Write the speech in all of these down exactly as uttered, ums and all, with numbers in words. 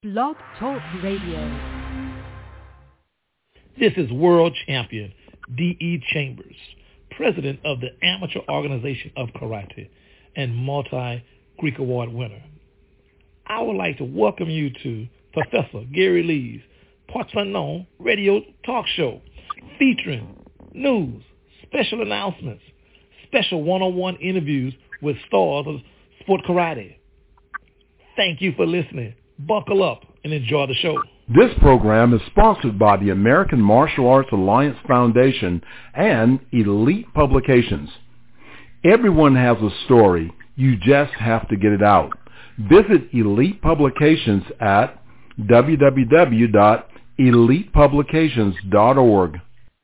Blog Talk Radio. This is world champion D E. Chambers, president of the Amateur Organization of Karate and multi-Greek Award winner. I would like to welcome you to Professor Gary Lee's Parts Unknown radio talk show featuring news, special announcements, special one-on-one interviews with stars of sport karate. Thank you for listening. Buckle up and enjoy the show. This program is sponsored by the American Martial Arts Alliance Foundation and Elite Publications. Everyone has a story. You just have to get it out. Visit Elite Publications at w w w dot elite publications dot org.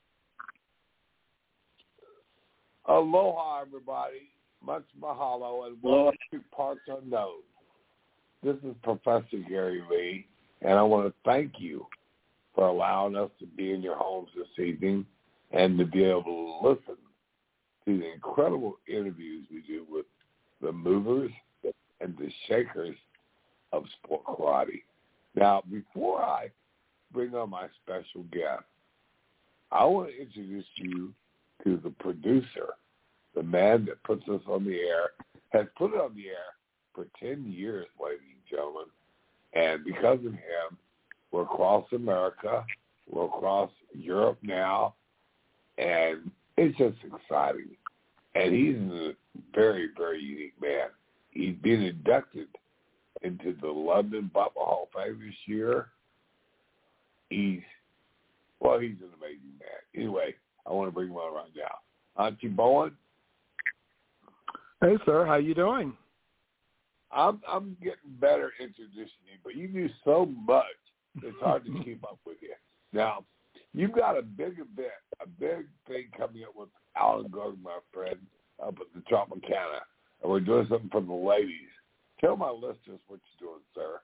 Aloha, everybody. Much mahalo and welcome to Parts Unknown. This is Professor Gary Lee, and I want to thank you for allowing us to be in your homes this evening and to be able to listen to the incredible interviews we do with the movers and the shakers of sport karate. Now, before I bring on my special guest, I want to introduce you to the producer, the man that puts us on the air, has put it on the air for ten years, ladies and gentlemen. And because of him, we're across America, we're across Europe now, and it's just exciting. And he's a very, very unique man. He's been inducted into the London Bubba Hall of Fame this year. He's, well, he's an amazing man. Anyway, I want to bring him on right now. Auntie Bowen? Hey, sir. How you doing? I'm I'm getting better introducing you, but you do so much, it's hard to keep up with you. Now, you've got a big event, a big thing coming up with Alan Gordon, my friend, up at the Tropicana, and we're doing something for the ladies. Tell my listeners what you're doing, sir.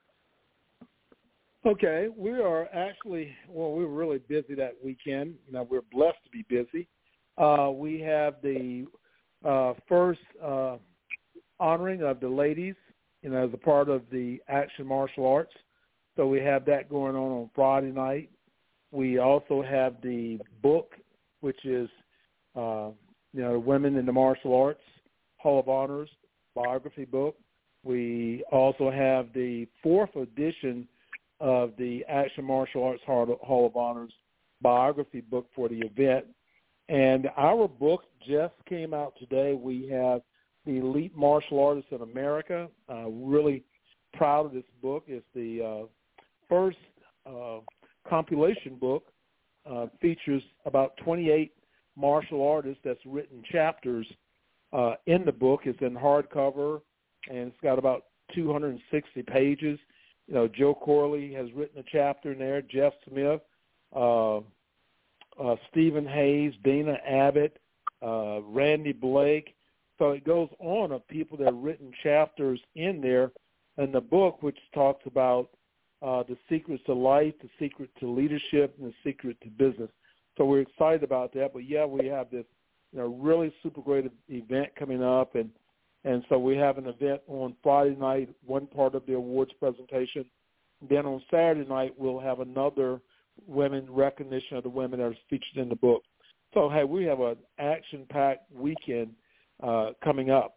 Okay, we are actually, well, we were really busy that weekend. You know, we're blessed to be busy. Uh, we have the uh, first uh, honoring of the ladies, you know, as a part of the Action Martial Arts. So we have that going on on Friday night. We also have the book, which is, uh, you know, Women in the Martial Arts Hall of Honors biography book. We also have the fourth edition of the Action Martial Arts Hall of Honors biography book for the event. And our book just came out today. We have the Elite Martial Artists in America. Uh, really proud of this book. It's the uh, first uh, compilation book. Uh, features about twenty-eight martial artists that's written chapters uh, in the book. It's in hardcover, and it's got about two hundred sixty pages. You know, Joe Corley has written a chapter in there, Jeff Smith, uh, uh, Stephen Hayes, Dana Abbott, uh, Randy Blake. So it goes on of people that have written chapters in there in the book, which talks about uh, the secrets to life, the secret to leadership, and the secret to business. So we're excited about that. But, yeah, we have this, you know, really super great event coming up. And, and so we have an event on Friday night, one part of the awards presentation. Then on Saturday night, we'll have another women recognition of the women that are featured in the book. So, hey, we have an action-packed weekend Uh, coming up.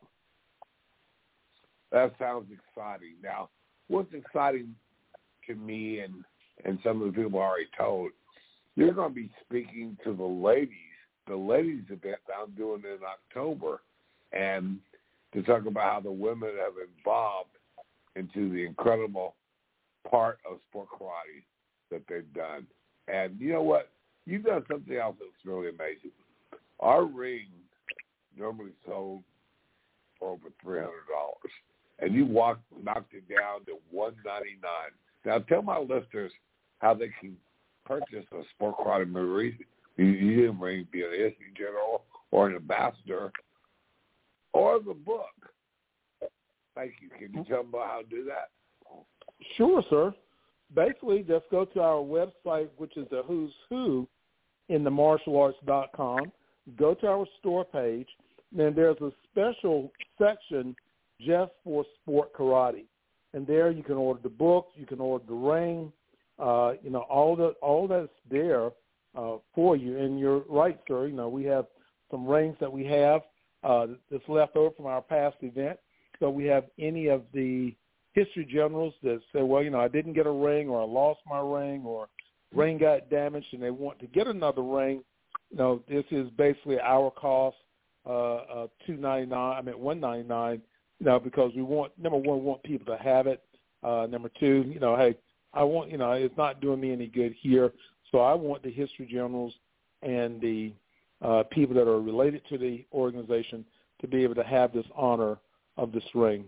That sounds exciting. Now, what's exciting to me and, and some of the people I already told, you're going to be speaking to the ladies, the ladies event that I'm doing in October, and to talk about how the women have evolved into the incredible part of sport karate that they've done. And you know what? You've done something else that's really amazing. Our ring normally sold for over three hundred dollars, and you walked, knocked it down to one ninety-nine. Now, tell my listeners how they can purchase a sport karate movie. You, you didn't bring be an S C general or an ambassador or the book. Thank you. Can you tell them about how to do that? Sure, sir. Basically, just go to our website, which is the who's who in the martial arts dot com. Go to our store page, and then there's a special section just for sport karate. and there you can order the book, you can order the ring, uh, you know, all the all that's there uh, for you. And you're right, sir. You know, we have some rings that we have uh, that's left over from our past event. So we have any of the history generals that say, well, you know, I didn't get a ring, or I lost my ring, or ring got damaged, and they want to get another ring. You know, this is basically our cost, uh, uh, two ninety nine. I mean, one ninety nine. You know, because we want, number one, we want people to have it. Uh, number two, you know, hey, I want, you know, it's not doing me any good here, so I want the history generals and the uh, people that are related to the organization to be able to have this honor of this ring.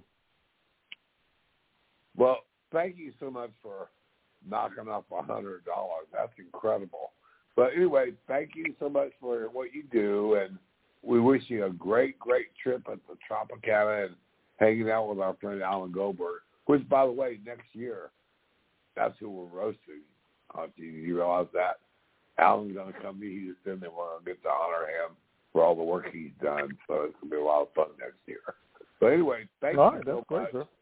Well, thank you so much for knocking off a hundred dollars. That's incredible. But anyway, thank you so much for what you do, and we wish you a great, great trip at the Tropicana and hanging out with our friend Alan Goldberg, which, by the way, next year, that's who we're roasting. Uh, do you realize that? Alan's going to come to Houston, and we're going to get to honor him for all the work he's done. So it's going to be a lot of fun next year. So anyway, thank all you right, so that's great, much. Sir.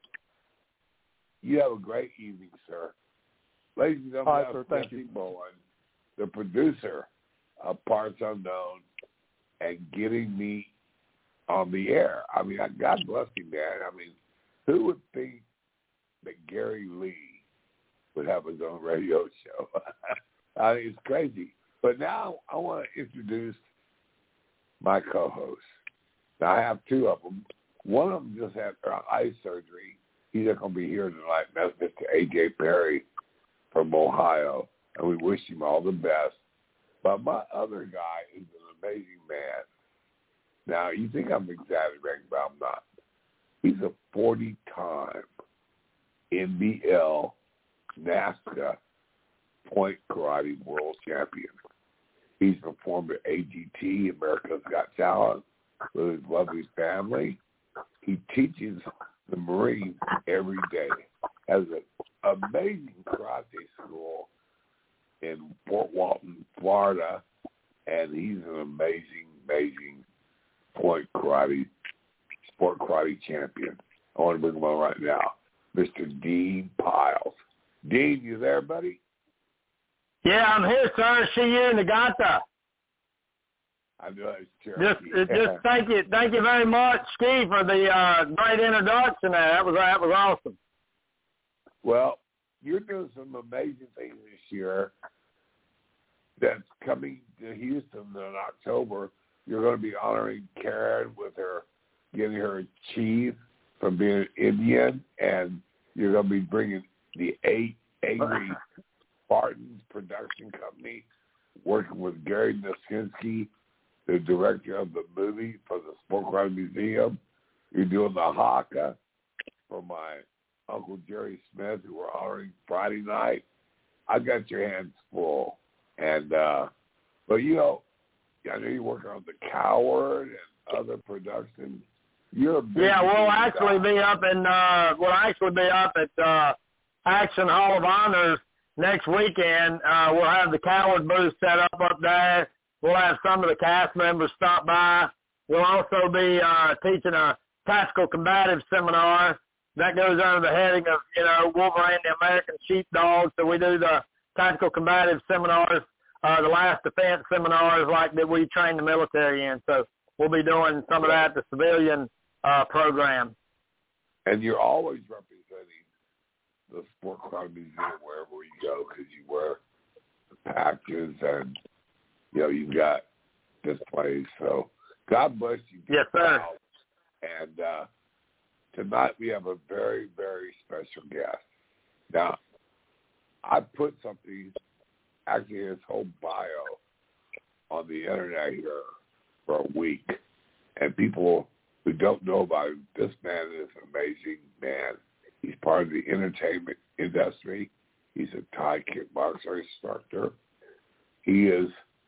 You have a great evening, sir. Ladies and All gentlemen, right, sir, that's thank Jesse you. Bowen, the producer of Parts Unknown, and getting me on the air. I mean, God bless him, man. I mean, who would think that Gary Lee would have his own radio show? I mean, it's crazy. But now I want to introduce my co-host. Now, I have two of them. One of them just had eye surgery. He's not going to be here tonight. That's Mister A J Perry from Ohio, and we wish him all the best. But my other guy is an amazing man. Now, you think I'm exaggerating, but I'm not. He's a forty-time N B L NASCA point karate world champion. He's performed at A G T, America's Got Talent, with his lovely family. He teaches the Marines every day. Has an amazing karate school in Fort Walton, Florida, and he's an amazing, amazing point karate, sport karate champion. I want to bring him on right now, Mister Dean Piles. Dean, you there, buddy? Yeah, I'm here, sir. See you in the Gata. I know it's Just, Cherokee. just thank you, thank you very much, Ski, for the uh, great introduction. There, that was that was awesome. Well, you're doing some amazing things this year. That's coming to Houston in October. You're going to be honoring Karen with her, getting her chief from being an Indian, and you're going to be bringing the Eight Angry Spartans production company, working with Gary Naskinsky, the director of the movie for the Sport Karate Museum. You're doing the haka for my Uncle Jerry Smith, who we're honoring Friday night. I got your hands full. And, uh, but, you know, I know you're working on The Coward and other productions. You're a big Yeah, we'll guy. actually be up in, uh, we'll actually be up at uh, Action Hall of Honors next weekend. Uh, we'll have the Coward booth set up up there. We'll have some of the cast members stop by. We'll also be uh, teaching a tactical combative seminar that goes under the heading of, you know, Wolverine, the American Sheepdog. So we do the tactical combative seminars, uh, the last defense seminars like that we train the military in. So we'll be doing some of that, the civilian uh, program. And you're always representing the Sport Karate Museum wherever you go, because you wear the patches and, you know, you've got this place. So God bless you. Yes, sir. And uh, tonight we have a very, very special guest. Now, I put something, actually his whole bio, on the internet here for a week. And people who don't know about him, this man is an amazing man. He's part of the entertainment industry. He's a Thai kickboxer instructor. He is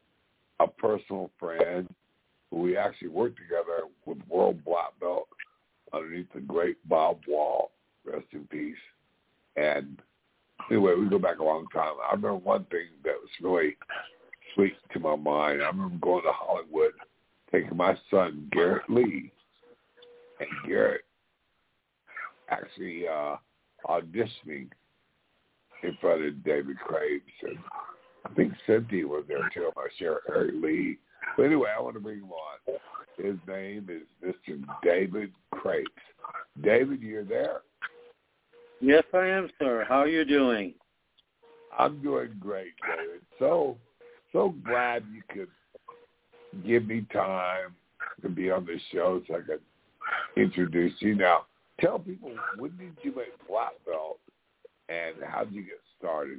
a personal friend who we actually worked together with World Black Belt underneath the great Bob Wall, rest in peace. And anyway, we go back a long time. I remember one thing that was really sweet to my mind. I remember going to Hollywood, taking my son, Garrett Lee, and Garrett actually uh, auditioning in front of David Crapes, and I think Cynthia was there too. I'm not sure, Harry Lee. But anyway, I want to bring him on. His name is Mister David Crapes. David, you're there? Yes, I am, sir. How are you doing? I'm doing great, David. So, so glad you could give me time to be on the show so I could introduce you. Now, tell people, when did you make black belt, and how did you get started?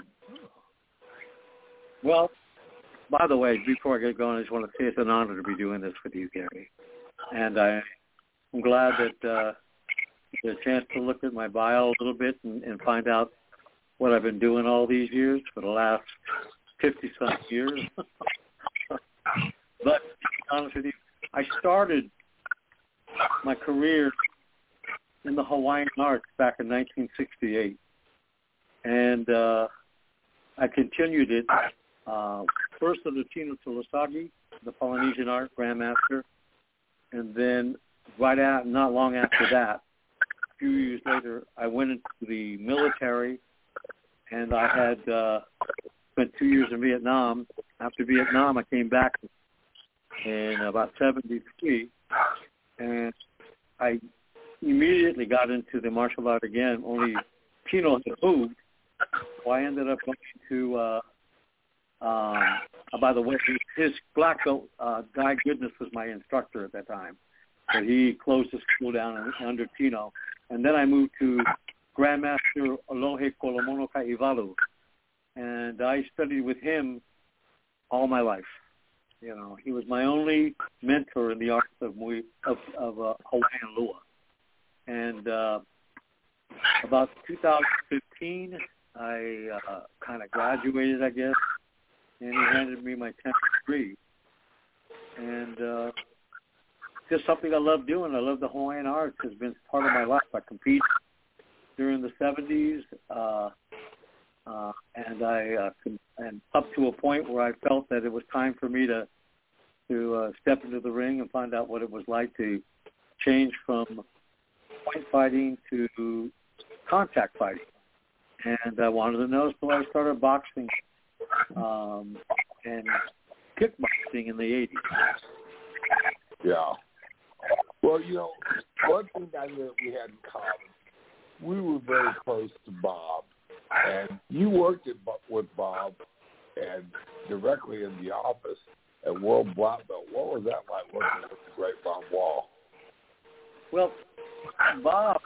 Well, by the way, before I get going, I just want to say it's an honor to be doing this with you, Gary. And I, I'm glad that uh, you had a chance to look at my bio a little bit and, and find out what I've been doing all these years for the last fifty-some years. But to be honest with you, I started my career in the Hawaiian arts back in nineteen sixty-eight. And uh, I continued it uh, first under Tino Tulosagi, the Polynesian art grandmaster, and then right out, not long after that, a few years later, I went into the military, and I had uh, spent two years in Vietnam. After Vietnam, I came back in about seventy-three, and I immediately got into the martial art again, only Tino had moved. So I ended up going to, uh, um, uh, by the way, his black belt, uh, Guy Goodness was my instructor at that time. So he closed his school down under Tino. And then I moved to Grandmaster Alohe Kolomono Kaivalu. And I studied with him all my life. You know, he was my only mentor in the art of, of, of uh, Hawaiian Lua. And uh, about two thousand fifteen, I uh, kind of graduated, I guess, and he handed me my tenth degree. And uh, just something I love doing. I love the Hawaiian arts. It's been part of my life. I competed during the seventies, uh, uh, and I uh, and up to a point where I felt that it was time for me to to uh, step into the ring and find out what it was like to change from point fighting to contact fighting. And I wanted to know, so I started boxing um, and kickboxing in the eighties. Yeah. Well, you know, one thing I knew that we had in common, we were very close to Bob. And you worked at, with Bob and directly in the office at World Black Belt. What was that like working with the great Bob Wall? Well, Bob,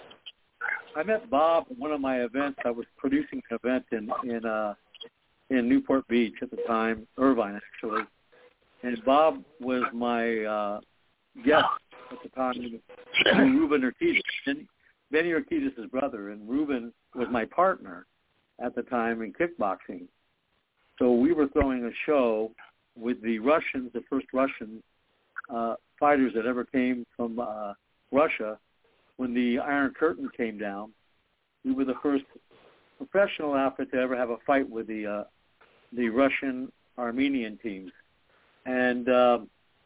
I met Bob at one of my events. I was producing an event in in uh, in Newport Beach at the time, Irvine actually, and Bob was my uh, guest at the time. Ruben Urquidez, and Benny Urquidez' brother, and Ruben was my partner at the time in kickboxing. So we were throwing a show with the Russians, the first Russian uh, fighters that ever came from uh, Russia. When the Iron Curtain came down, we were the first professional outfit to ever have a fight with the uh, the Russian Armenian teams. And uh,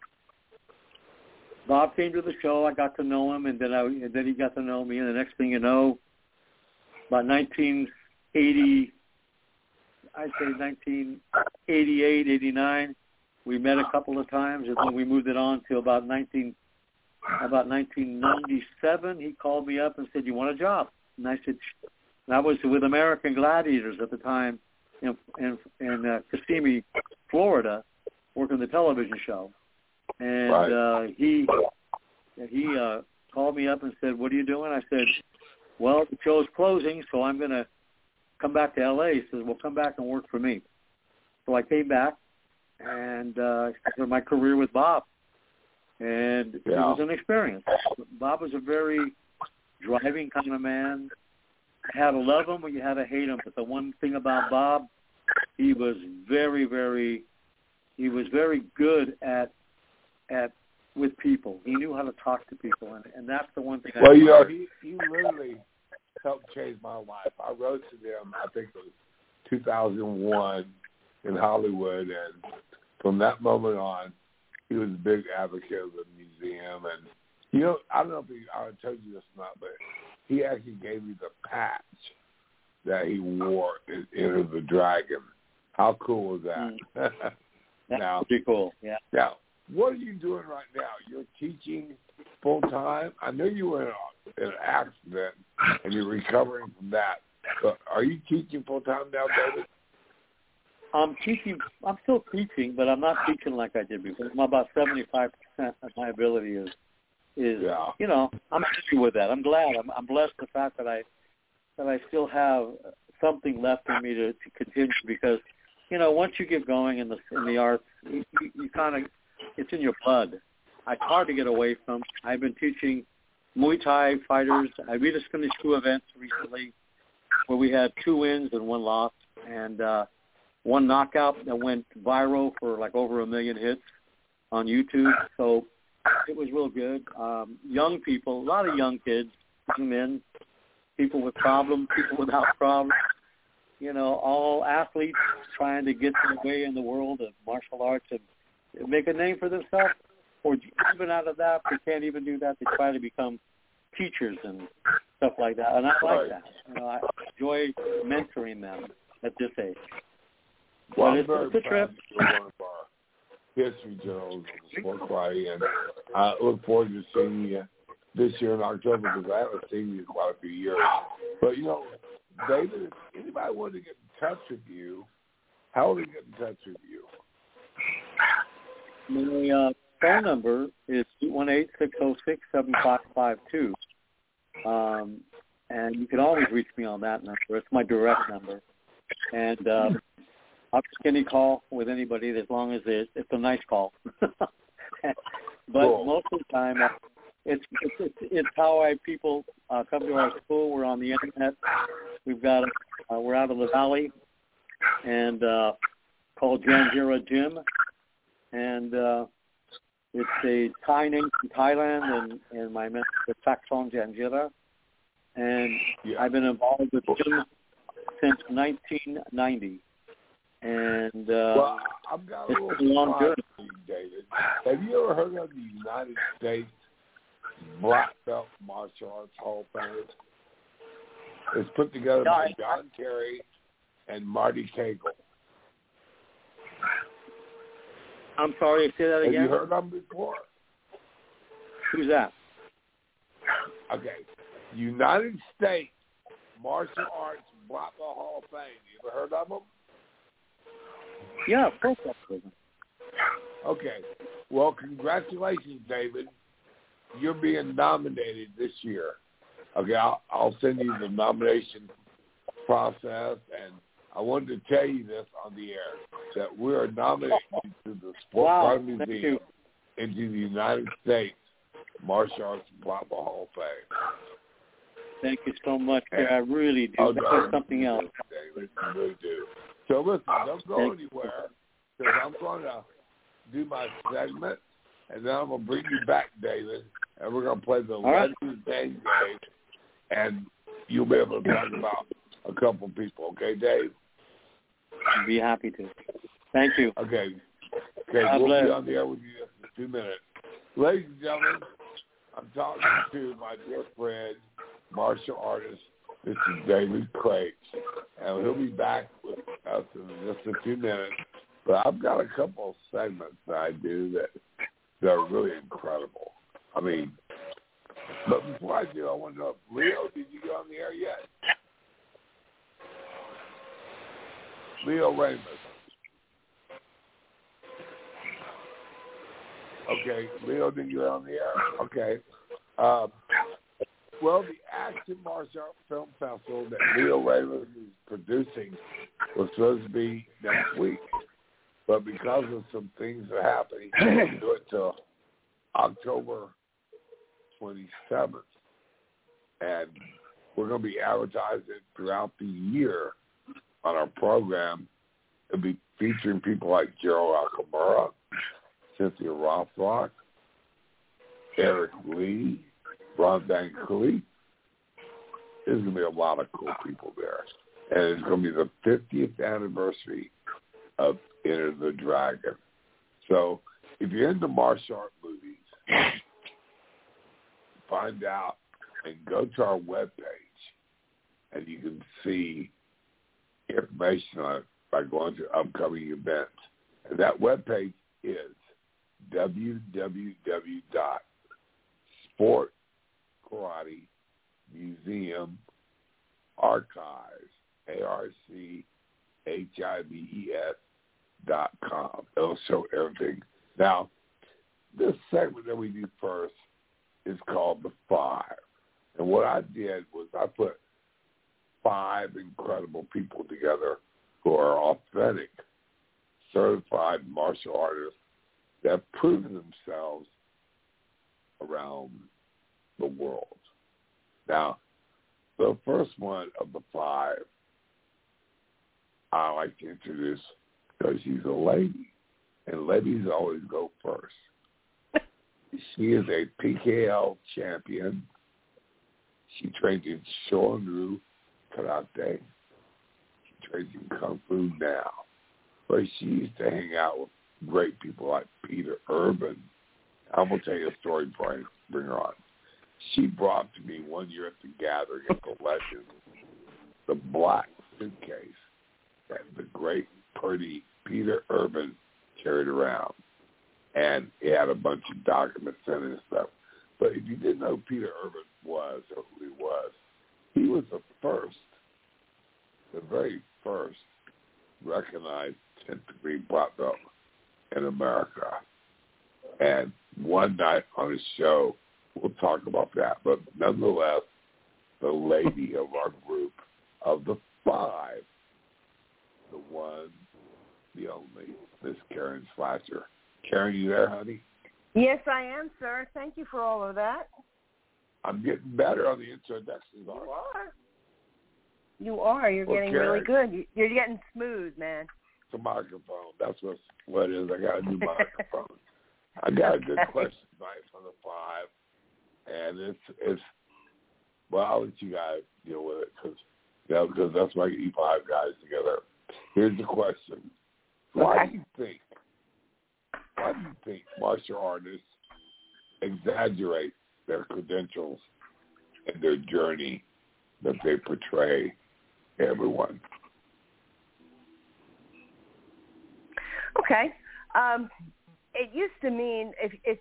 Bob came to the show. I got to know him, and then I and then he got to know me. And the next thing you know, about nineteen eighty, I'd say nineteen eighty-eight, eighty-nine, we met a couple of times, and then we moved it on to about nineteen. About nineteen ninety-seven, he called me up and said, "You want a job?" And I said, and I was with American Gladiators at the time in in, in uh, Kissimmee, Florida, working the television show. And right. uh, he he uh, called me up and said, "What are you doing?" I said, "Well, the show's closing, so I'm going to come back to L A" He says, "Well, come back and work for me." So I came back and uh, started my career with Bob. And yeah. It was an experience. Bob was a very driving kind of man. You had to love him or you had to hate him. But the one thing about Bob, he was very, very, he was very good at at with people. He knew how to talk to people, and, and that's the one thing. Well, I you know, he he literally helped change my life. I wrote to them, I think it was two thousand one in Hollywood, and from that moment on, he was a big advocate of the museum. And, you know, I don't know if he, I told you this or not, but he actually gave me the patch that he wore in Enter the Dragon. How cool was that? Mm. That's now, pretty cool, yeah. Now, what are you doing right now? You're teaching full-time? I know you were in, a, in an accident and you're recovering from that. But are you teaching full-time now, David? I'm teaching. I'm still teaching, but I'm not teaching like I did before. I'm about seventy-five percent of my ability is, is yeah. you know, I'm happy with that. I'm glad. I'm, I'm blessed the fact that I that I still have something left in me to, to continue because, you know, once you get going in the in the arts, you, you, you kind of it's in your blood. It's hard to get away from. I've been teaching Muay Thai fighters. I we just finished two events recently where we had two wins and one loss, and uh, one knockout that went viral for like over a million hits on YouTube. So it was real good. Um, young people, a lot of young kids, young men, people with problems, people without problems, you know, all athletes trying to get their way in the world of martial arts and make a name for themselves. Or even out of that, they can't even do that. They try to become teachers and stuff like that. And I like that. You know, I enjoy mentoring them at this age. Well, but I'm it's, very it's a proud trip. that you're one of our history journals of the Sports Variety, and I look forward to seeing you this year in October because I haven't seen you in quite a few years. But, you know, David, if anybody wanted to get in touch with you, how would they get in touch with you? My uh, phone number is eight one eight, six oh six, seven five five two. Um, and you can always reach me on that number. It's my direct number. And uh, I'll take any call with anybody as long as it, it's a nice call. but cool. most of the time, uh, it's, it's it's how I people uh, come to our school. We're on the internet. We've got uh, we're out of the valley, and uh, called Janjira Gym, and uh, it's a Thai name from Thailand, and and my mentor is Saksong Janjira, and yeah. I've been involved with gym since nineteen ninety. And uh, well, I've got a it's little long surprise for you, David. Have you ever heard of the United States Black Belt Martial Arts Hall of Fame? It's put together by John Kerry and Marty Cagle. I'm sorry, say that again. Have you heard of them before? Who's that? Okay. United States Martial Arts Black Belt Hall of Fame. You ever heard of them? Yeah, of course I've heard of them. Okay. Well, congratulations, David. You're being nominated this year. Okay, I'll, I'll send you the nomination process, and I wanted to tell you this on the air, that we are nominating you to the Sports Wow, Art thank Museum you. into the United States Martial Arts Black Belt Hall of Fame. Thank you so much, sir. I really do. Oh, That's no, something you else. do, David. You really do. So listen, don't go Thank anywhere, because I'm going to do my segment, and then I'm going to bring you back, David, and we're going to play the right. Legends Game game, and you'll be able to talk about a couple people. Okay, Dave? I'd be happy to. Thank you. Okay. Okay, God we'll bless. be on the air with you in two minutes. Ladies and gentlemen, I'm talking to my dear friend, martial artist, Mister David Crates, and he'll be back with us in just a few minutes. But I've got a couple of segments that I do that, that are really incredible. I mean, but before I do, I want to know, Leo, did you get on the air yet? Leo Ramos. Okay, Leo didn't get on the air. Okay. Um, well, the Action Martial Arts Film Festival that Leo Ramos is producing was supposed to be next week. But because of some things that happened, he can't do it till October twenty-seventh. And we're going to be advertising throughout the year on our program. It'll be featuring people like Gerald Akamura, Cynthia Rothrock, Eric Lee, Ron Van Cleef. There's going to be a lot of cool people there. And it's going to be the fiftieth anniversary of Enter the Dragon. So if you're into martial art movies, find out and go to our webpage, and you can see information on it by going to upcoming events. And that webpage is w w w dot sport karate museum archives, A R C H I V E S dot com. It'll show everything. Now, this segment that we do first is called The Five. And what I did was I put five incredible people together who are authentic, certified martial artists that have proven themselves around the world. Now, the first one of the five I like to introduce because she's a lady, and ladies always go first. She is a P K L champion. She trains in Shorin-ryu Karate. She trains in Kung Fu now. But she used to hang out with great people like Peter Urban. I'm going to tell you a story before I bring her on. She brought to me one year at the gathering at the Legend the black suitcase that the great, pretty Peter Urban carried around. And it had a bunch of documents in it and stuff. But if you didn't know who Peter Urban was or who he was, he was the first, the very first recognized tenth degree black belt in America. And one night on his show, we'll talk about that. But nonetheless, the lady of our group, of the five, the one, the only, Miss Karen Slasher. Karen, you there, honey? Yes, I am, sir. Thank you for all of that. I'm getting better on the introductions. You are. You are. You're well, getting Karen, really good. You're getting smooth, man. It's a microphone. That's what, what it is. I got a new microphone. I got a good question tonight from the five. And it's, it's well, I'll let you guys deal with it because you know, because that's why I get you five guys together. Here's the question. Why okay. do you think, why do you think martial artists exaggerate their credentials and their journey that they portray to everyone? Okay. Um, it used to mean if, if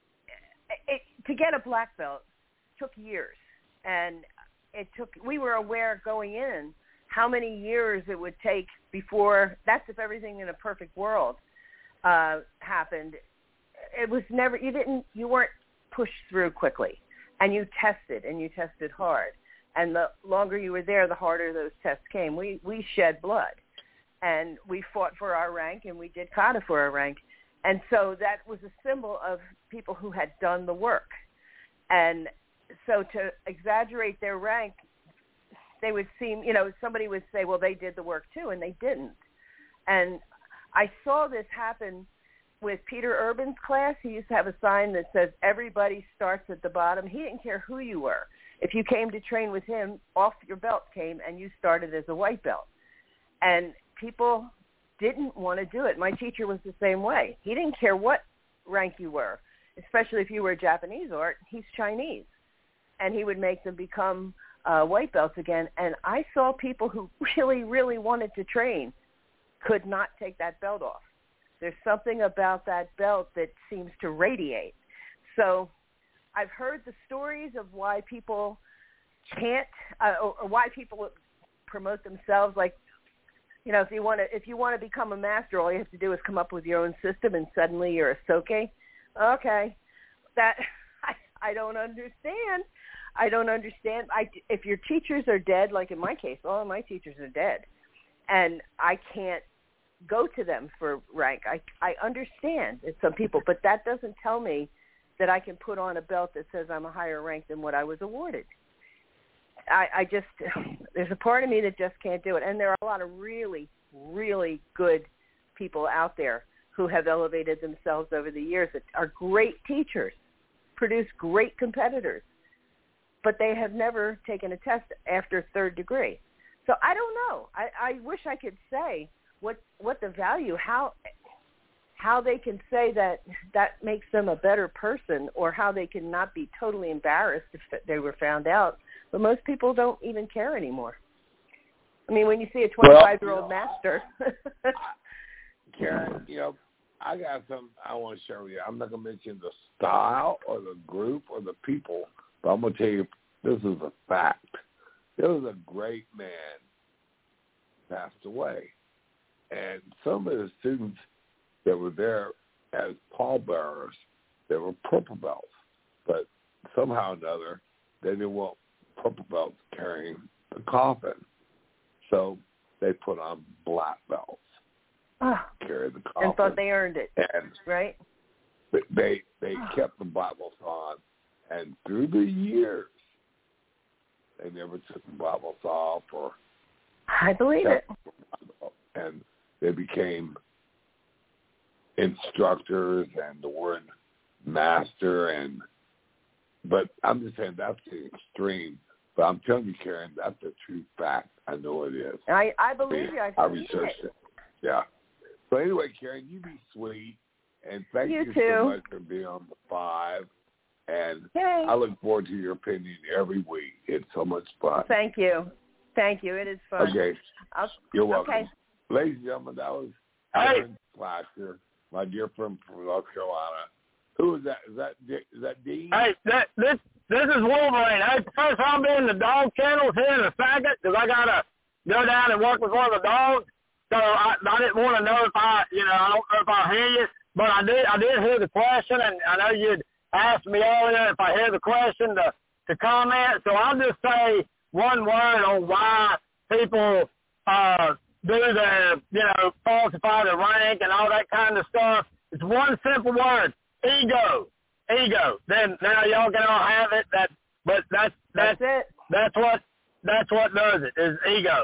it, to get a black belt took years, and it took. We were aware going in how many years it would take before. That's if everything in a perfect world uh, happened. It was never. You didn't. You weren't pushed through quickly, and you tested and you tested hard. And the longer you were there, the harder those tests came. We we shed blood, and we fought for our rank, and we did kata for our rank. And so that was a symbol of people who had done the work. And so to exaggerate their rank, they would seem, you know, somebody would say, well, they did the work too, and they didn't. And I saw this happen with Peter Urban's class. He used to have a sign that says, everybody starts at the bottom. He didn't care who you were. If you came to train with him, off your belt came, and you started as a white belt. And people didn't want to do it. My teacher was the same way. He didn't care what rank you were, especially if you were Japanese art. He's Chinese. And he would make them become uh, white belts again. And I saw people who really, really wanted to train could not take that belt off. There's something about that belt that seems to radiate. So I've heard the stories of why people can't, uh, or, or why people promote themselves like, you know, if you want to, if you want to become a master, all you have to do is come up with your own system, and suddenly you're a soke. Okay, that I, I don't understand. I don't understand. I, if your teachers are dead, like in my case, all of my teachers are dead, and I can't go to them for rank. I I understand it's some people, but that doesn't tell me that I can put on a belt that says I'm a higher rank than what I was awarded. I, I just, there's a part of me that just can't do it. And there are a lot of really, really good people out there who have elevated themselves over the years that are great teachers, produce great competitors, but they have never taken a test after third degree. So I don't know. I, I wish I could say what what the value, how how they can say that that makes them a better person, or how they can not be totally embarrassed if they were found out. But most people don't even care anymore. I mean, when you see a twenty-five-year-old well, you know, master. Karen, you know, I got something I want to share with you. I'm not going to mention the style or the group or the people, but I'm going to tell you this is a fact. There was a great man passed away, and some of the students that were there as pallbearers, they were purple belts, but somehow or another they didn't want purple belts carrying the coffin, so they put on black belts. Oh, carry the coffin. And thought they earned it, and right? They they oh. kept the black belts on, and through the years, they never took the black belts off. Or I believe it. And they became instructors, and the word master, and but I'm just saying that's the extreme. But I'm telling you, Karen, that's a true fact. I know it is. I I believe you. I, I researched it. it. Yeah. So anyway, Karen, you be sweet, and thank you, you too. so much for being on the Five. And Yay. I look forward to your opinion every week. It's so much fun. Thank you. Thank you. It is fun. Okay. I'll, You're welcome. Okay. Ladies and gentlemen, that was hey. Karen Flasher, my dear friend from North Carolina. Who is that? Is that is that Dean? Hey, that, this this is Wolverine. Hey, first I'll be in the dog kennels here in a second because I got to go down and work with one of the dogs. So I, I didn't want to know if I, you know, I don't know if I hear you, but I did. I did hear the question, and I know you'd asked me earlier if I hear the question to to comment. So I'll just say one word on why people uh, do their, you know, falsify the rank and all that kind of stuff. It's one simple word: ego. Ego. Then now y'all can all have it. That, but that's that's that's it. That's what that's what does it is ego.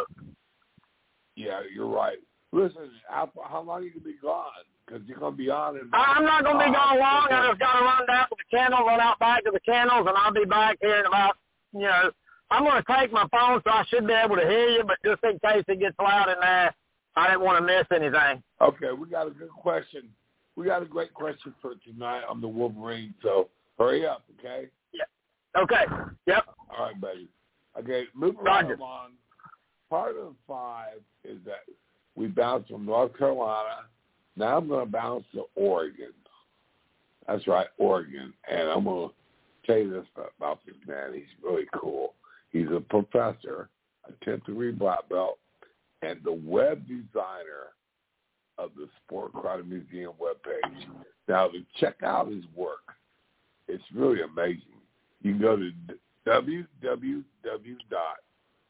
Yeah, you're right. Listen, how, how long are you going to be gone? Because you're going to be on. In I'm not going to be gone long. I just got to run down to the kennel, run out back to the kennels, and I'll be back here in about, you know, I'm going to take my phone so I should be able to hear you, but just in case it gets loud in there, I didn't want to miss anything. Okay, we got a good question. We got a great question for tonight on the Wolverine, so hurry up, okay? Yeah. Okay. Yep. All right, buddy. Okay, moving Roger. right along. Part of five is that we bounced from North Carolina. Now I'm going to bounce to Oregon. That's right, Oregon. And I'm going to tell you this about this man. He's really cool. He's a professor, a tenth degree black belt, and the web designer of the Sport Karate Museum webpage. Now, to check out his work, it's really amazing. You can go to w w w dot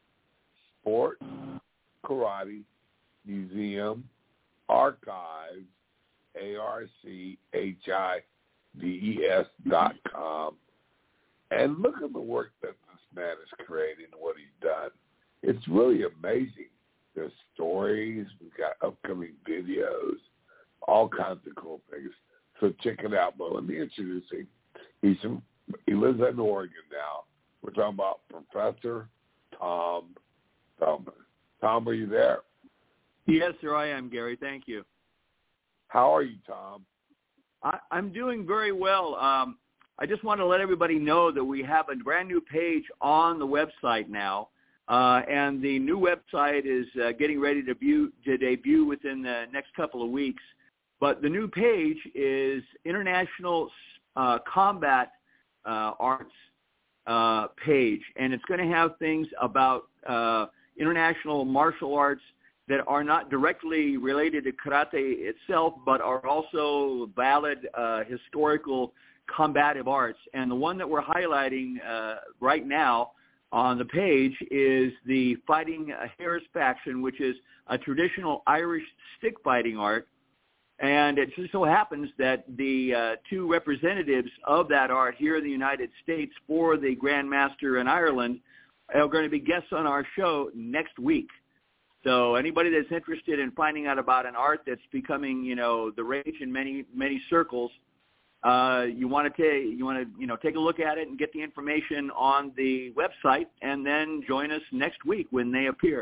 sport karate museum archives, A R C H I V E S dot com, and look at the work that this man has created and what he's done. It's really amazing. There's stories, we've got upcoming videos, all kinds of cool things. So check it out. But let me introduce him. He's from, he lives in Oregon now. We're talking about Professor Tom Feldman. Tom, are you there? Yes, sir, I am, Gary. Thank you. How are you, Tom? I, I'm doing very well. Um, I just want to let everybody know that we have a brand new page on the website now, uh, and the new website is uh, getting ready to, view, to debut within the next couple of weeks. But the new page is International uh, Combat uh, Arts uh, page, and it's going to have things about uh, international martial arts that are not directly related to karate itself, but are also valid uh, historical combative arts. And the one that we're highlighting uh, right now on the page is the Fighting Harris Faction, which is a traditional Irish stick fighting art. And it just so happens that the uh, two representatives of that art here in the United States for the Grandmaster in Ireland are going to be guests on our show next week. So anybody that's interested in finding out about an art that's becoming, you know, the rage in many, many circles, uh, you want to take, you want to, you know, take a look at it and get the information on the website, and then join us next week when they appear.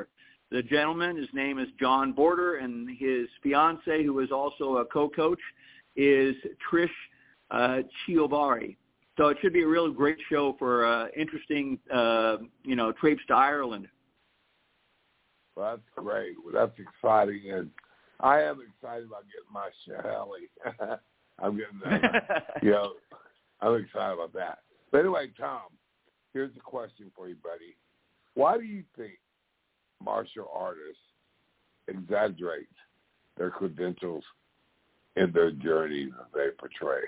The gentleman, his name is John Border, and his fiance, who is also a co-coach, is Trish uh, Chiobari. So it should be a real great show for uh, interesting, uh, you know, trips to Ireland. Well, that's great. Well, that's exciting, and I am excited about getting my Shelley. I'm getting, uh, you know, I'm excited about that. But anyway, Tom, here's a question for you, buddy. Why do you think martial artists exaggerate their credentials in their journeys that they portray?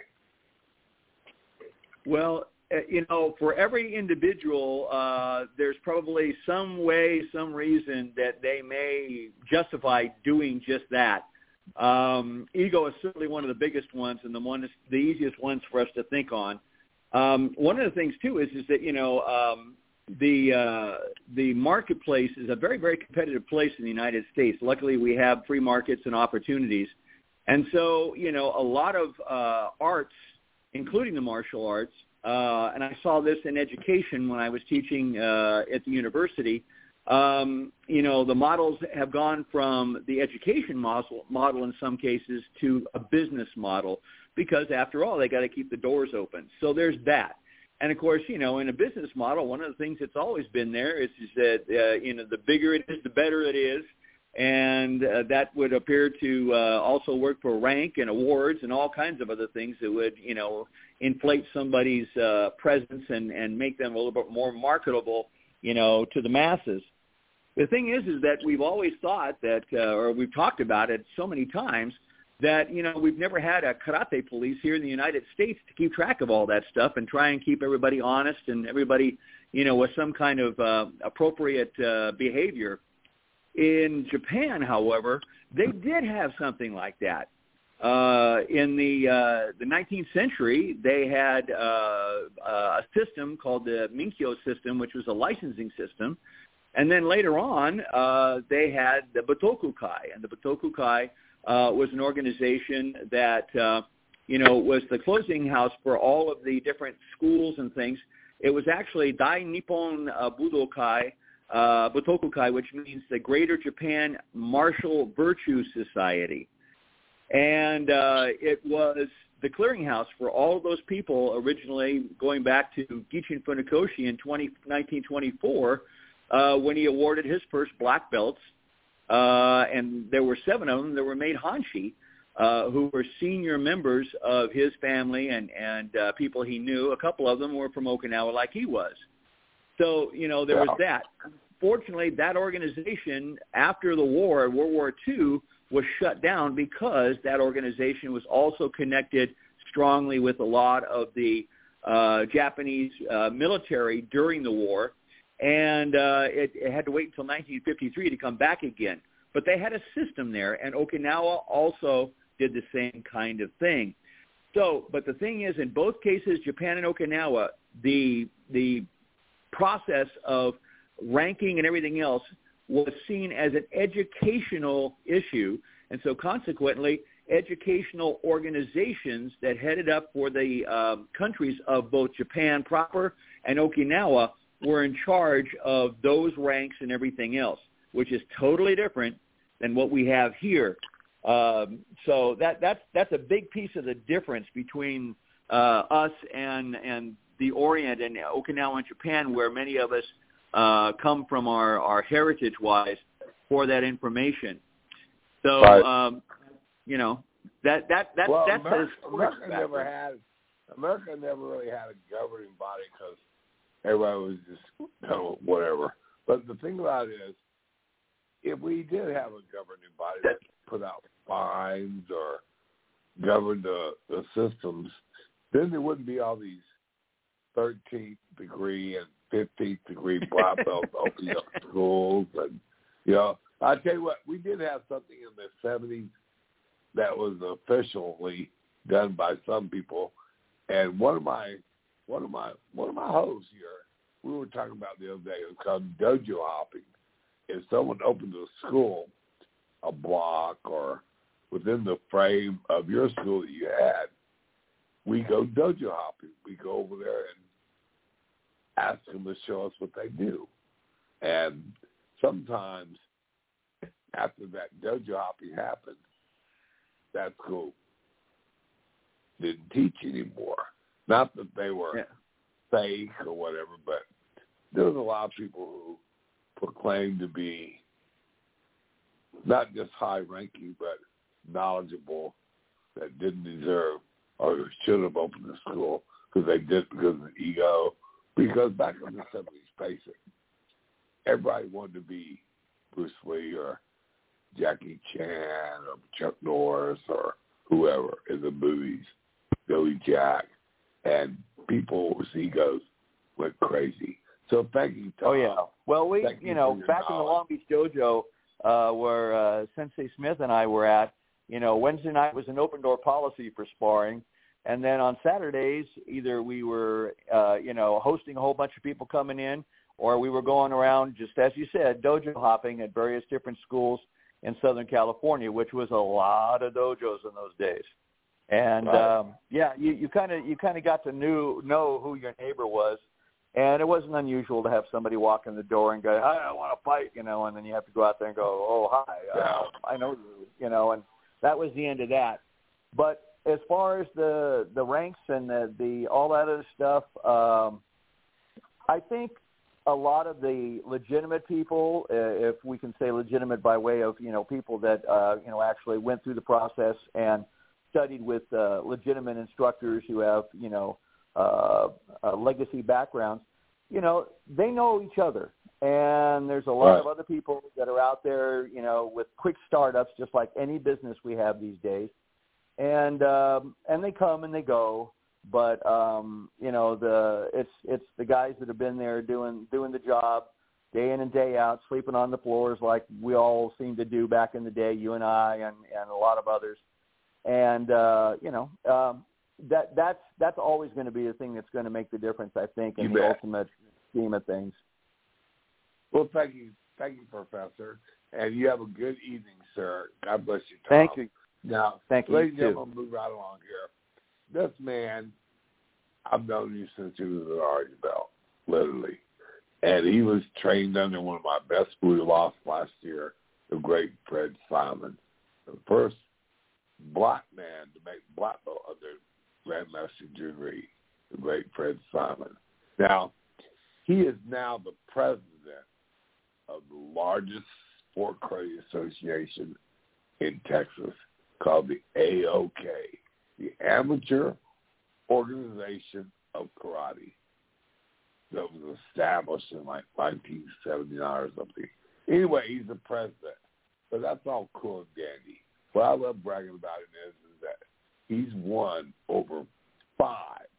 Well, you know, for every individual, uh, there's probably some way, some reason that they may justify doing just that. Um, ego is certainly one of the biggest ones and the one, the easiest ones for us to think on. Um, one of the things too is is that you know um, the uh, the marketplace is a very very competitive place in the United States. Luckily, we have free markets and opportunities, and so you know a lot of uh, arts, including the martial arts. Uh, and I saw this in education when I was teaching uh, at the university. Um, you know, the models have gone from the education model, model in some cases to a business model because, after all, they got to keep the doors open. So there's that. And, of course, you know, in a business model, one of the things that's always been there is, is that, uh, you know, the bigger it is, the better it is. And uh, that would appear to uh, also work for rank and awards and all kinds of other things that would, you know, inflate somebody's uh, presence and, and make them a little bit more marketable, you know, to the masses. The thing is, is that we've always thought that, uh, or we've talked about it so many times, that, you know, we've never had a karate police here in the United States to keep track of all that stuff and try and keep everybody honest and everybody, you know, with some kind of uh, appropriate uh, behavior. In Japan, however, they did have something like that. Uh, in the uh, the nineteenth century, they had uh, a system called the Minkyo system, which was a licensing system. And then later on, uh, they had the Butokukai. And the Butokukai uh, was an organization that, uh, you know, was the closing house for all of the different schools and things. It was actually Dai Nippon uh, Budokai, uh, Butokukai, which means the Greater Japan Martial Virtue Society. And uh, it was the clearinghouse for all of those people originally going back to Gichin Funakoshi in nineteen twenty-four uh, when he awarded his first black belts. Uh, and there were seven of them that were made Hanshi, uh, who were senior members of his family and, and uh, people he knew. A couple of them were from Okinawa like he was. So, you know, there was that. Fortunately, that organization, after the war, World War Two, was shut down because that organization was also connected strongly with a lot of the uh, Japanese uh, military during the war, and uh, it, it had to wait until nineteen fifty-three to come back again. But they had a system there, and Okinawa also did the same kind of thing. So, but the thing is, in both cases, Japan and Okinawa, the the process of ranking and everything else was seen as an educational issue, and so consequently, educational organizations that headed up for the uh, countries of both Japan proper and Okinawa were in charge of those ranks and everything else, which is totally different than what we have here. Um, so that that's that's a big piece of the difference between uh, us and and the Orient and Okinawa and Japan, where many of us uh, come from our, our heritage-wise for that information. So, right. um, you know, that that that well, that's America, a America never had America never really had a governing body because everybody was just you know, whatever. But the thing about it is, if we did have a governing body that put out fines or governed the, the systems, then there wouldn't be all these thirteenth degree and fifteenth degree black belts opening up schools. And, you know, I tell you what, we did have something in the seventies that was officially done by some people. And one of my one of my one of my hosts here, we were talking about the other day, it was called dojo hopping. If someone opens a school, a block, or within the frame of your school that you had, we go dojo hopping. We go over there and ask them to show us what they do. And sometimes after that dojo hopping happened, that school didn't teach anymore. Not that they were yeah. fake or whatever, but there was a lot of people who proclaimed to be not just high-ranking, but knowledgeable that didn't deserve or should have opened the school because they did because of ego. Because back in the seventies, face it, everybody wanted to be Bruce Lee or Jackie Chan or Chuck Norris or whoever in the movies, Billy Jack, and people with egos went crazy. So thank you, Tom. Oh, yeah. Well, we, thank you know, back knowledge. in the Long Beach Dojo uh, where uh, Sensei Smith and I were at, you know, Wednesday night was an open door policy for sparring. And then on Saturdays, either we were, uh, you know, hosting a whole bunch of people coming in, or we were going around, just as you said, dojo hopping at various different schools in Southern California, which was a lot of dojos in those days. And right. um, yeah, you kind of you kind of got to knew, know who your neighbor was, and it wasn't unusual to have somebody walk in the door and go, "Hi, I want to fight," you know, and then you have to go out there and go, "Oh, hi, uh, I know you," you know, and that was the end of that. But as far as the the ranks and the, the all that other stuff, um, I think a lot of the legitimate people, uh, if we can say legitimate by way of, you know, people that, uh, you know, actually went through the process and studied with uh, legitimate instructors who have, you know, uh, uh, legacy backgrounds, you know, they know each other. And there's a lot right. of other people that are out there, you know, with quick startups, just like any business we have these days. And um, and they come and they go. But um, you know, the it's it's the guys that have been there doing doing the job day in and day out, sleeping on the floors like we all seem to do back in the day, you and I and, and a lot of others. And uh, you know, um, that that's that's always going to be the thing that's going to make the difference, I think, in you the bet. ultimate scheme of things. Well, thank you, thank you, Professor, and you have a good evening, sir. God bless you, Tom. Thank you. Now, thank you. ladies and gentlemen, move right along here. This man, I've known you since he was an orange belt, literally. And he was trained under one of my best we lost last year, the great Fred Simon. The first black man to make black belt under Grandmaster June Reed, the great Fred Simon. Now, he is now the president of the largest sport karate association in Texas called the A O K, the Amateur Organization of Karate, that was established in like nineteen seventy-nine or something. Anyway, he's the president, but that's all cool and dandy. What I love bragging about him is, is that he's won over five,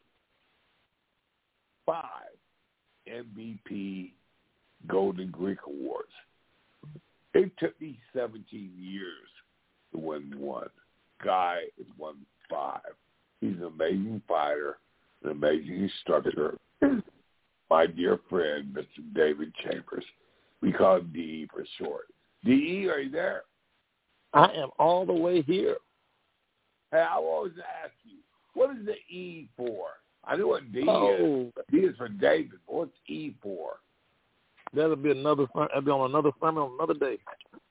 five M V P Golden Greek Awards. It took me seventeen years to win one. Guy has won five. He's an amazing fighter, an amazing instructor. My dear friend, Mister David Chambers. We call him D E for short. D E, are you there? I am all the way here. Hey, I always ask you, what is the E for? I know what D oh. is. D is for David. What's E for? That'll be another. That'll be on another sermon on another day.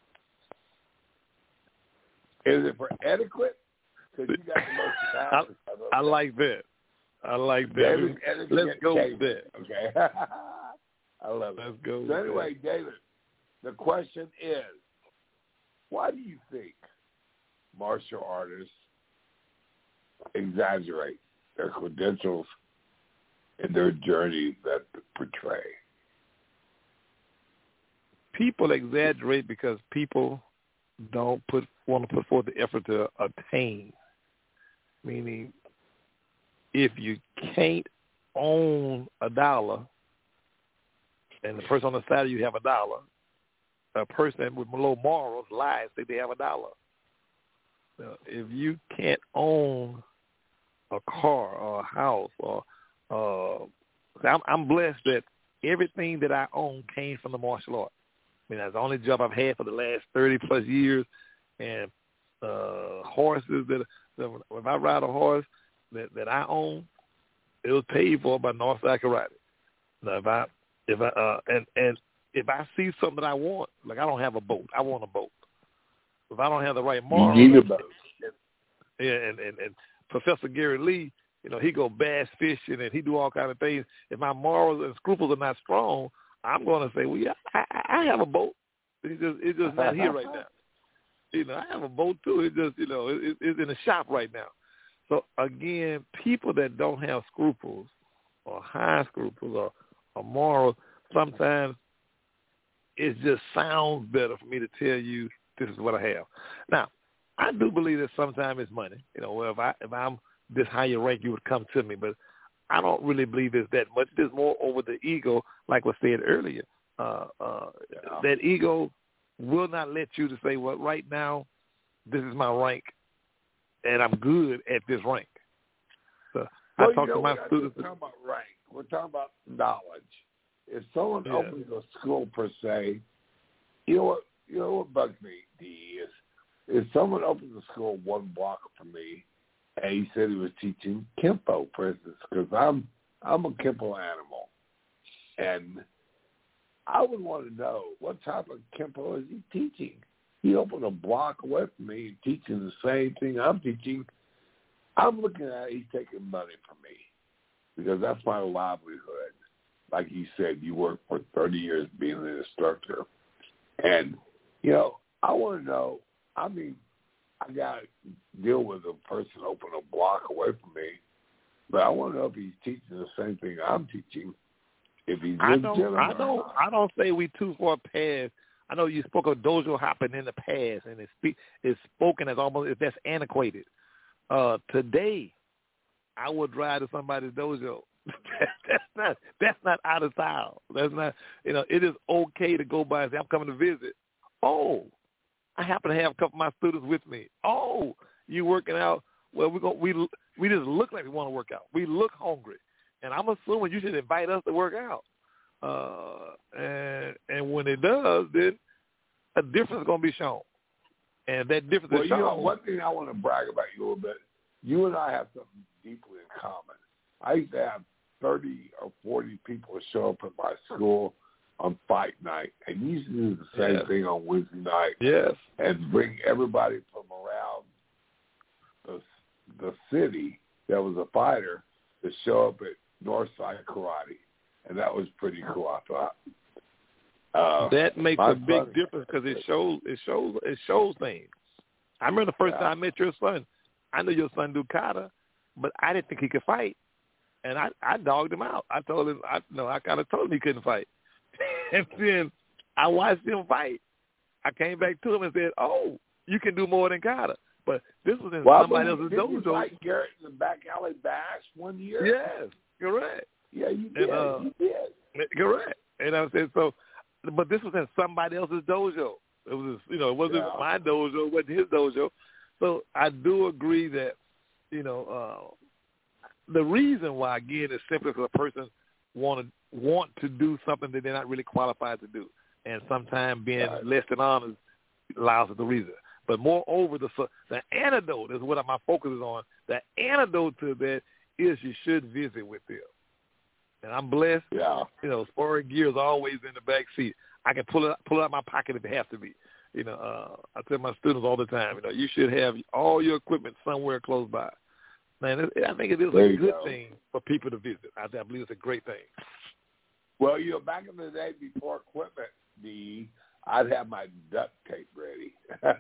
Is it for etiquette? Because you got the most I, I like that. I like that. David, Let's go with that. Okay. I love it. Let's go. So anyway, that. David, the question is, why do you think martial artists exaggerate their credentials and their journey that they portray? People exaggerate because people don't put want to put forth the effort to attain. Meaning, if you can't own a dollar, and the person on the side of you have a dollar, a person with low morals lies, say they have a dollar. Now, if you can't own a car or a house, or uh, I'm, I'm blessed that everything that I own came from the martial art. I mean, that's the only job I've had for the last thirty plus years, and uh, horses that, that if I ride a horse that, that I own, it was paid for by Northside Karate. Now, if I if I uh, and and if I see something that I want, like I don't have a boat, I want a boat. if I don't have the right morals, you need a boat. Yeah, and, and, and Professor Gary Lee, you know, he go bass fishing and he do all kind of things. If my morals and scruples are not strong, I'm going to say, well, yeah, I, I have a boat. It's just, it's just not here right now. You know, I have a boat too. It's just, you know, it, it's in the shop right now. So again, people that don't have scruples or high scruples or, or morals, sometimes it just sounds better for me to tell you this is what I have. Now, I do believe that sometimes it's money. You know, well, if I if I'm this higher rank, you would come to me, but I don't really believe it's that much. There's more over the ego, like was said earlier. Uh, uh, yeah. That ego will not let you to say, well, right now, this is my rank, and I'm good at this rank. So well, I talk you know, to my we're students. We're talking about rank. We're talking about knowledge. If someone yeah. opens a school per se, you know what? You know what bugs me, D, is if someone opens a school one block from me, and he said he was teaching Kempo, for instance, because I'm I'm a Kempo animal, and I would want to know what type of Kempo is he teaching. He opened a block away from me, teaching the same thing I'm teaching. I'm looking at it, he's taking money from me because that's my livelihood. Like you said, you worked for thirty years being an instructor, and you know I want to know. I mean, I got to deal with a person open a block away from me, but I want to know if he's teaching the same thing I'm teaching. If he's I don't, I don't, I don't say we too far past. I know you spoke of dojo hopping in the past, and it's speak, it's spoken as almost if that's antiquated. Uh, today, I would drive to somebody's dojo. that's not that's not out of style. That's not, you know, it is okay to go by and say, I'm coming to visit. Oh, I happen to have a couple of my students with me. Oh, you working out? Well, we go. We we just look like we want to work out. We look hungry, and I'm assuming you should invite us to work out. Uh, and and when it does, then a difference is going to be shown, and that difference well, is you shown. know, one thing I want to brag about you a little bit. You and I have something deeply in common. I used to have thirty or forty people show up at my school on fight night, and you used to do the same yes. thing on Wednesday night. Yes. And bring everybody from around the the city that was a fighter to show up at Northside Karate, and that was pretty cool. I thought uh, that makes a big son, difference because it shows it shows it shows things. I remember the first yeah. time I met your son. I knew your son do kata, but I didn't think he could fight, and I I dogged him out. I told him I no I kind of told him he couldn't fight. And then I watched him fight. I came back to him and said, "Oh, you can do more than kata." But this was in well, somebody else's dojo. Did you fight Garrett in the back alley bash one year? Yes, correct. Yeah, you did. And, uh, you did. Correct. And I said so, but this was in somebody else's dojo. It was, you know, it wasn't yeah. my dojo, it wasn't his dojo. So I do agree that, you know, uh, the reason why again is simply because a person want to want to do something that they're not really qualified to do, and sometimes being right. less than honest allows it the reason. But moreover, the the antidote is what my focus is on. The antidote to that is you should visit with them. And I'm blessed. Yeah. You know, sparring gear is always in the back seat. I can pull it pull it out my pocket if it has to be. You know, uh, I tell my students all the time, you know, you should have all your equipment somewhere close by. Man, it, I think it is there a good go. thing for people to visit. I, I believe it's a great thing. Well, you know, back in the day before equipment, the I'd have my duct tape ready.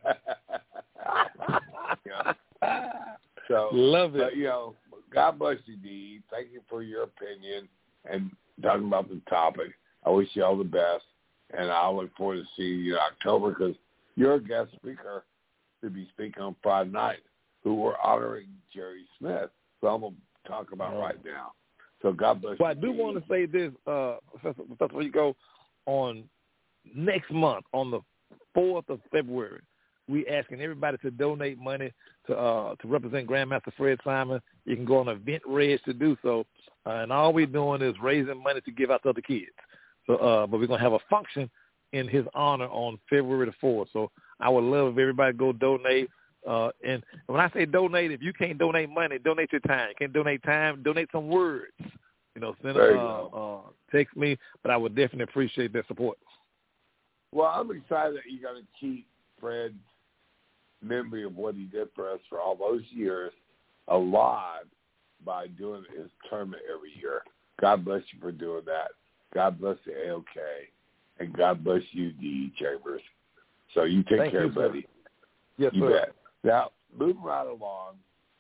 you know? So love it. But, you know, God bless you, Dee. Thank you for your opinion and talking about the topic. I wish you all the best, and I look forward to seeing you in October because you're a guest speaker to be speaking on Friday night, who we're honoring Jerry Smith. So I'm going to talk about oh. right now. So God bless well, you. I do Dee. want to say this, uh, Professor, Professor Rico, on next month, on the fourth of February, we asking everybody to donate money to uh, to represent Grandmaster Fred Simon. You can go on Event Reg to do so, uh, and all we're doing is raising money to give out to other kids. So, uh, but we're gonna have a function in his honor on February the fourth. So I would love if everybody go donate. Uh, and when I say donate, if you can't donate money, donate your time. You can't donate time, donate some words. You know, send There a, you uh, go. uh, text me, but I would definitely appreciate that support. Well, I'm excited that you're going to keep Fred's memory of what he did for us for all those years alive by doing his tournament every year. God bless you for doing that. God bless the A O K, and God bless you, D E Chambers. So you take Thank care, you, buddy. Yes, you sir. bet. Now, moving right along,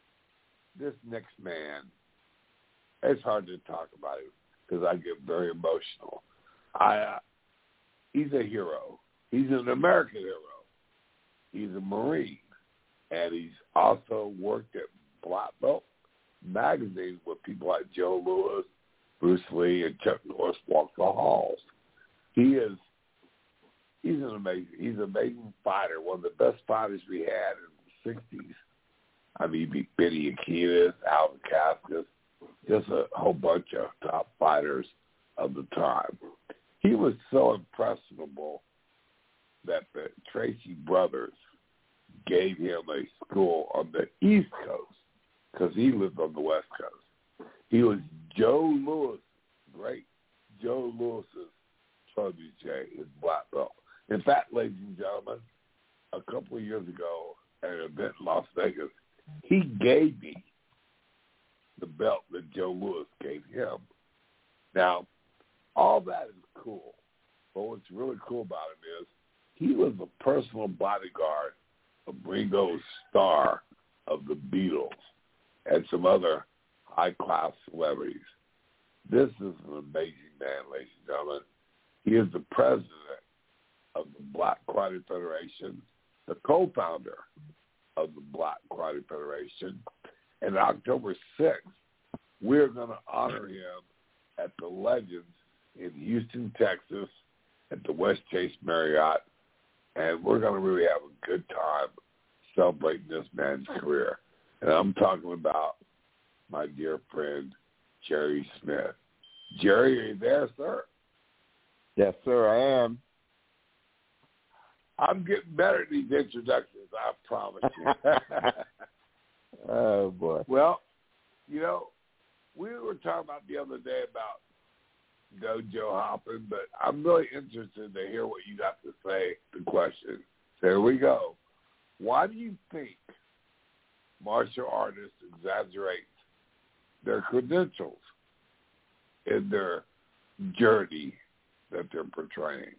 this next man, it's hard to talk about him because I get very emotional. I, uh, he's a hero. He's an American hero. He's a Marine, and he's also worked at Black Belt magazine with people like Joe Louis, Bruce Lee, and Chuck Norris walk the halls. He is, he's an amazing, he's an amazing fighter, one of the best fighters we had in the sixties. I mean, he beat Benny Akitas, Alvin Cascas, just a whole bunch of top fighters of the time. He was so impressionable that the Tracy brothers gave him a school on the East Coast because he lived on the West Coast. He was Joe Louis, great Joe Louis's protege, his black belt. In fact, ladies and gentlemen, a couple of years ago at an event in Las Vegas, he gave me the belt that Joe Louis gave him. Now, all that is cool, but what's really cool about him is he was a personal bodyguard of Ringo Starr of the Beatles and some other high-class celebrities. This is an amazing man, ladies and gentlemen. He is the president of the Black Karate Federation, the co-founder of the Black Karate Federation. And October sixth, we're going to honor him at the Legends in Houston, Texas, at the West Chase Marriott. And we're going to really have a good time celebrating this man's career. And I'm talking about my dear friend, Jerry Smith. Jerry, are you there, sir? Yes, sir, I am. I'm getting better at these introductions, I promise you. Oh, boy. Well, you know, we were talking about the other day about dojo hopping, but I'm really interested to hear what you got to say, the question. So here we go. Why do you think martial artists exaggerate their credentials in their journey that they're portraying?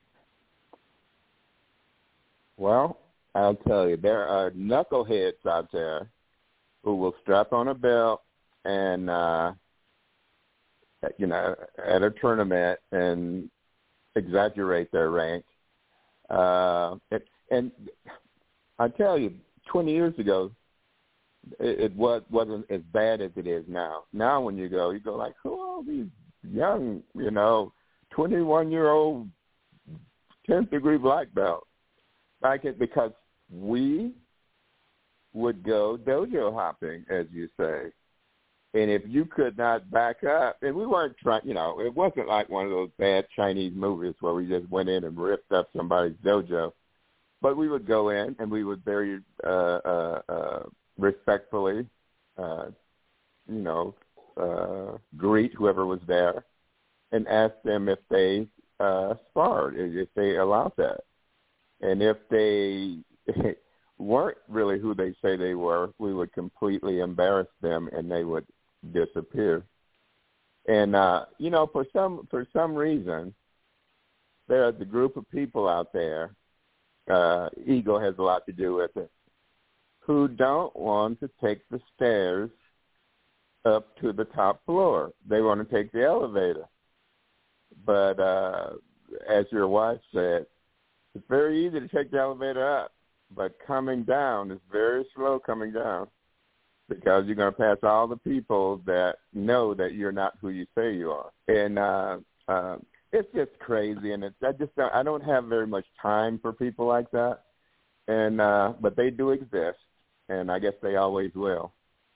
Well, I'll tell you, there are knuckleheads out there who will strap on a belt and, uh, you know, at a tournament and exaggerate their rank. Uh, it, and I tell you, twenty years ago, it, it was, wasn't as bad as it is now. Now when you go, you go like, who are all these young, you know, twenty-one-year-old tenth degree black belt? Like it because we would go dojo hopping, as you say. And if you could not back up, and we weren't trying, you know, it wasn't like one of those bad Chinese movies where we just went in and ripped up somebody's dojo. But we would go in and we would very uh, uh, uh, respectfully, uh, you know, uh, greet whoever was there and ask them if they uh, sparred, if they allowed that. And if they weren't really who they say they were, we would completely embarrass them and they would disappear. And, uh, you know, for some for some reason, there's a group of people out there, uh, ego has a lot to do with it, who don't want to take the stairs up to the top floor. They want to take the elevator. But uh, as your wife said, it's very easy to take the elevator up, but coming down is very slow coming down because you're going to pass all the people that know that you're not who you say you are. And uh, uh, it's just crazy, and it's, I just don't, I don't have very much time for people like that. And uh, but they do exist, and I guess they always will.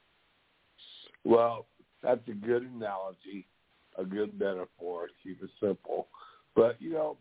Well, that's a good analogy, a good metaphor. Keep it simple. But, you know,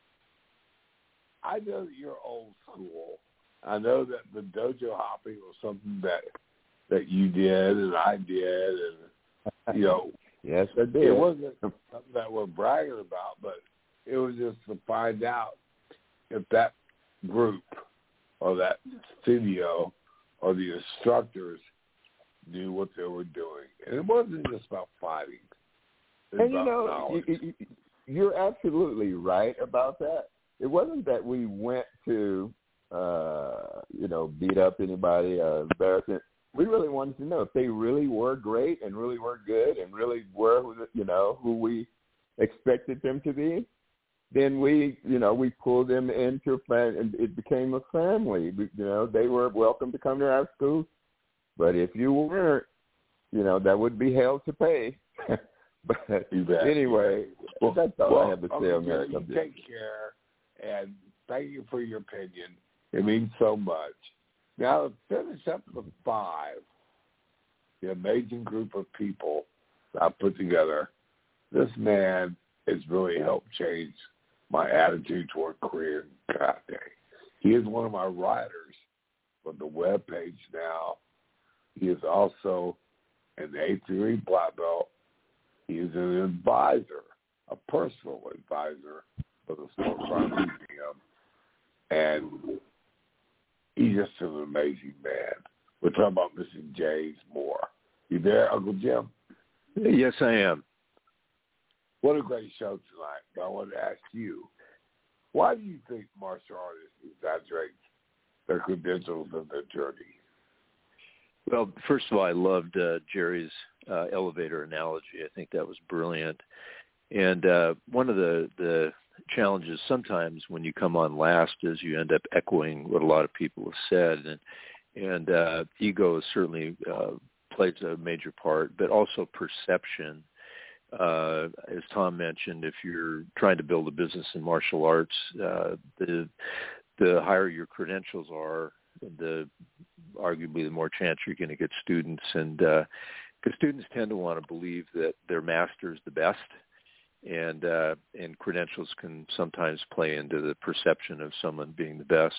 I know that you're old school. I know that the dojo hopping was something that that you did and I did, and you know, yes, I did. It wasn't something that we're bragging about, but it was just to find out if that group or that studio or the instructors knew what they were doing. And it wasn't just about fighting. It was And you about know, knowledge. you, you, you're absolutely right about that. It wasn't that we went to, uh, you know, beat up anybody, uh, embarrass them. We really wanted to know if they really were great and really were good and really were, you know, who we expected them to be. Then we, you know, we pulled them into a family, and it became a family. You know, they were welcome to come to our school, but if you weren't, you know, that would be hell to pay. But exactly. Anyway, well, that's all well, I have to say okay, on that. You take care, and thank you for your opinion. It means so much. Now, to finish up the five, the amazing group of people that I put together, this man has really helped change my attitude toward Korean karate. He is one of my writers for the webpage now. He is also an A three black belt. He is an advisor, a personal advisor for the Storefront Museum. And he's just an amazing man. We're talking about Mister James Moore. You there, Uncle Jim? Yes, I am. What a great show tonight. But I want to ask you, why do you think martial artists exaggerate their credentials and their journey? Well, first of all, I loved uh, Jerry's uh, elevator analogy. I think that was brilliant. And uh, one of the, the challenges sometimes when you come on last is you end up echoing what a lot of people have said. And, and uh, ego certainly uh, plays a major part, but also perception. Uh, as Tom mentioned, if you're trying to build a business in martial arts, uh, the the higher your credentials are, the arguably the more chance you're going to get students. And because uh, students tend to want to believe that their master is the best, and uh, and credentials can sometimes play into the perception of someone being the best.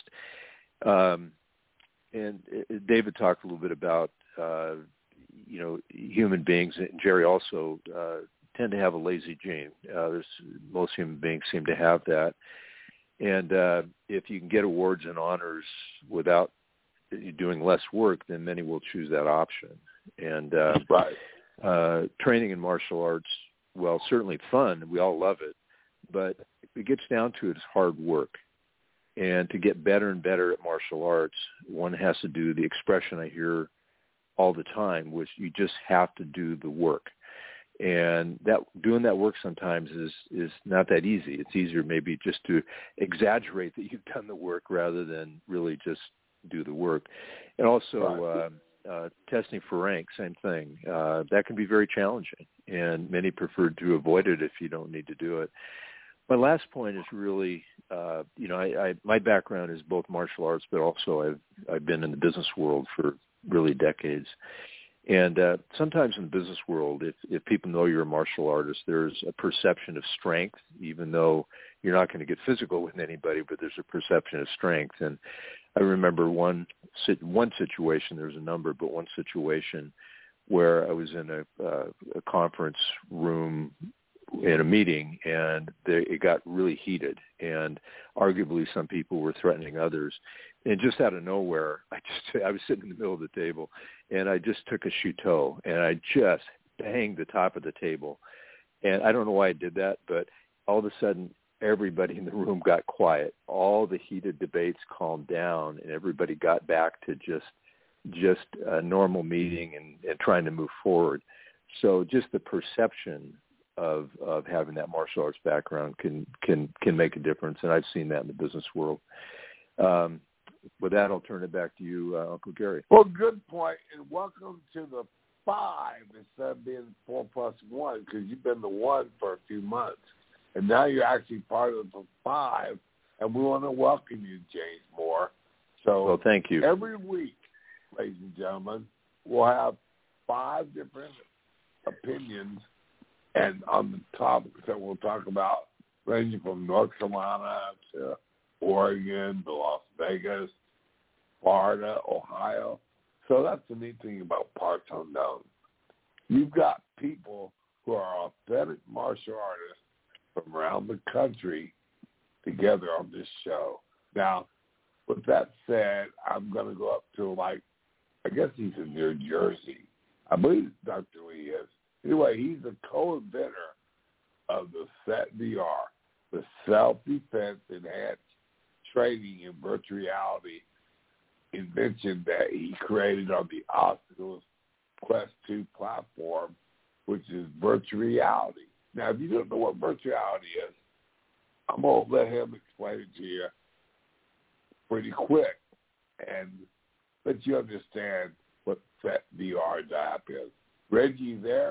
Um, and uh, David talked a little bit about uh, you know human beings, and Jerry also. Uh, tend to have a lazy gene. Uh, there's, most human beings seem to have that. And uh, if you can get awards and honors without doing less work, then many will choose that option. And uh, right. uh, training in martial arts, well, certainly fun. We all love it. But it gets down to it, it's hard work. And to get better and better at martial arts, one has to do the expression I hear all the time, which you just have to do the work. And that doing that work sometimes is, is not that easy. It's easier maybe just to exaggerate that you've done the work rather than really just do the work. And also uh, uh, testing for rank, same thing. Uh, that can be very challenging, and many prefer to avoid it if you don't need to do it. My last point is really, uh, you know, I, I, my background is both martial arts, but also I've I've been in the business world for really decades. And uh, sometimes in the business world, if, if people know you're a martial artist, there's a perception of strength, even though you're not going to get physical with anybody, but there's a perception of strength. And I remember one one situation, there's a number, but one situation where I was in a, uh, a conference room in a meeting, and they, it got really heated, and arguably some people were threatening others. And just out of nowhere, I just I was sitting in the middle of the table, and I just took a shuto, and I just banged the top of the table. And I don't know why I did that, but all of a sudden, everybody in the room got quiet. All the heated debates calmed down, and everybody got back to just just a normal meeting and, and trying to move forward. So just the perception of of having that martial arts background can can can make a difference, and I've seen that in the business world. Um, with that, I'll turn it back to you, uh, Uncle Gary. Well, good point, and welcome to the five instead of being four plus one, because you've been the one for a few months, and now you're actually part of the five, and we want to welcome you, James Moore. So, well, thank you. Every week, ladies and gentlemen, we'll have five different opinions, and on the topics that we'll talk about, ranging from North Carolina to Oregon to Las Vegas, Florida, Ohio. So that's the neat thing about Parts Unknown. You've got people who are authentic martial artists from around the country together on this show. Now, with that said, I'm going to go up to, like, I guess he's in New Jersey. I believe Doctor Lee is. Anyway, he's the co-inventor of the SETVR, the Self-Defense Enhanced Training in Virtual Reality invention that he created on the Oculus Quest two platform, which is virtual reality. Now, if you don't know what virtual reality is, I'm going to let him explain it to you pretty quick and let you understand what SETVR app is. Reggie, you there?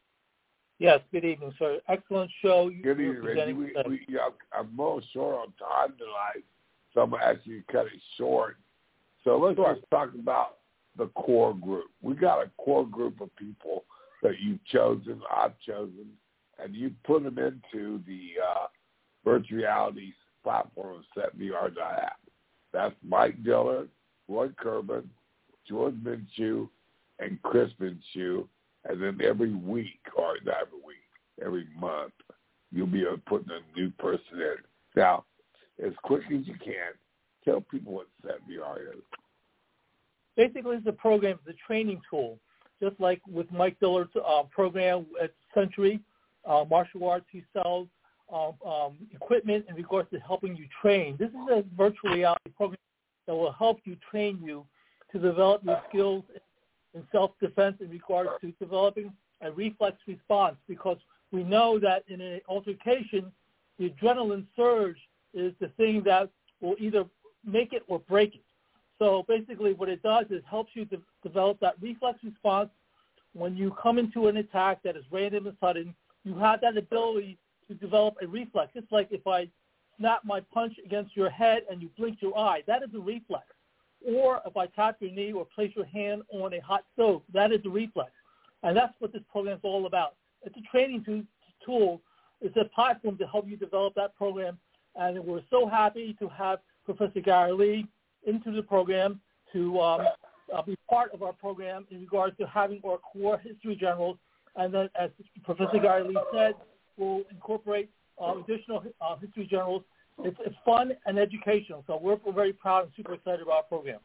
Yes, good evening, sir. Excellent show. Good evening, Reggie. We, we, I'm more short on time tonight, so I'm going to ask you to cut it short. So let's Sure. just talk about the core group. We got a core group of people that you've chosen, I've chosen, and you put them into the uh, virtual reality platform of SETVR app. That's Mike Dillard, Roy Kerban, George Minshew, and Chris Minshew. And then every week, or not every week, every month, you'll be able to put a new person in. Now, as quick as you can, tell people what SETVR is. Basically, it's a program, it's a training tool. Just like with Mike Dillard's uh, program at Century, uh, martial arts, he sells um, um, equipment in regards to helping you train. This is a virtual reality program that will help you train you to develop your skills in self-defense in regards to developing a reflex response, because we know that in an altercation, the adrenaline surge is the thing that will either make it or break it. So basically what it does is helps you de- develop that reflex response. When you come into an attack that is random and sudden, you have that ability to develop a reflex. It's like if I snap my punch against your head and you blink your eye, that is a reflex. Or if I tap your knee or place your hand on a hot stove, that is a reflex. And that's what this program is all about. It's a training to, tool. It's a platform to help you develop that program. And we're so happy to have Professor Gary Lee into the program to um, uh, be part of our program in regards to having our core history generals. And then, as Professor Gary Lee said, we'll incorporate uh, additional uh, history generals. It's, it's fun and educational, so we're, we're very proud and super excited about our program.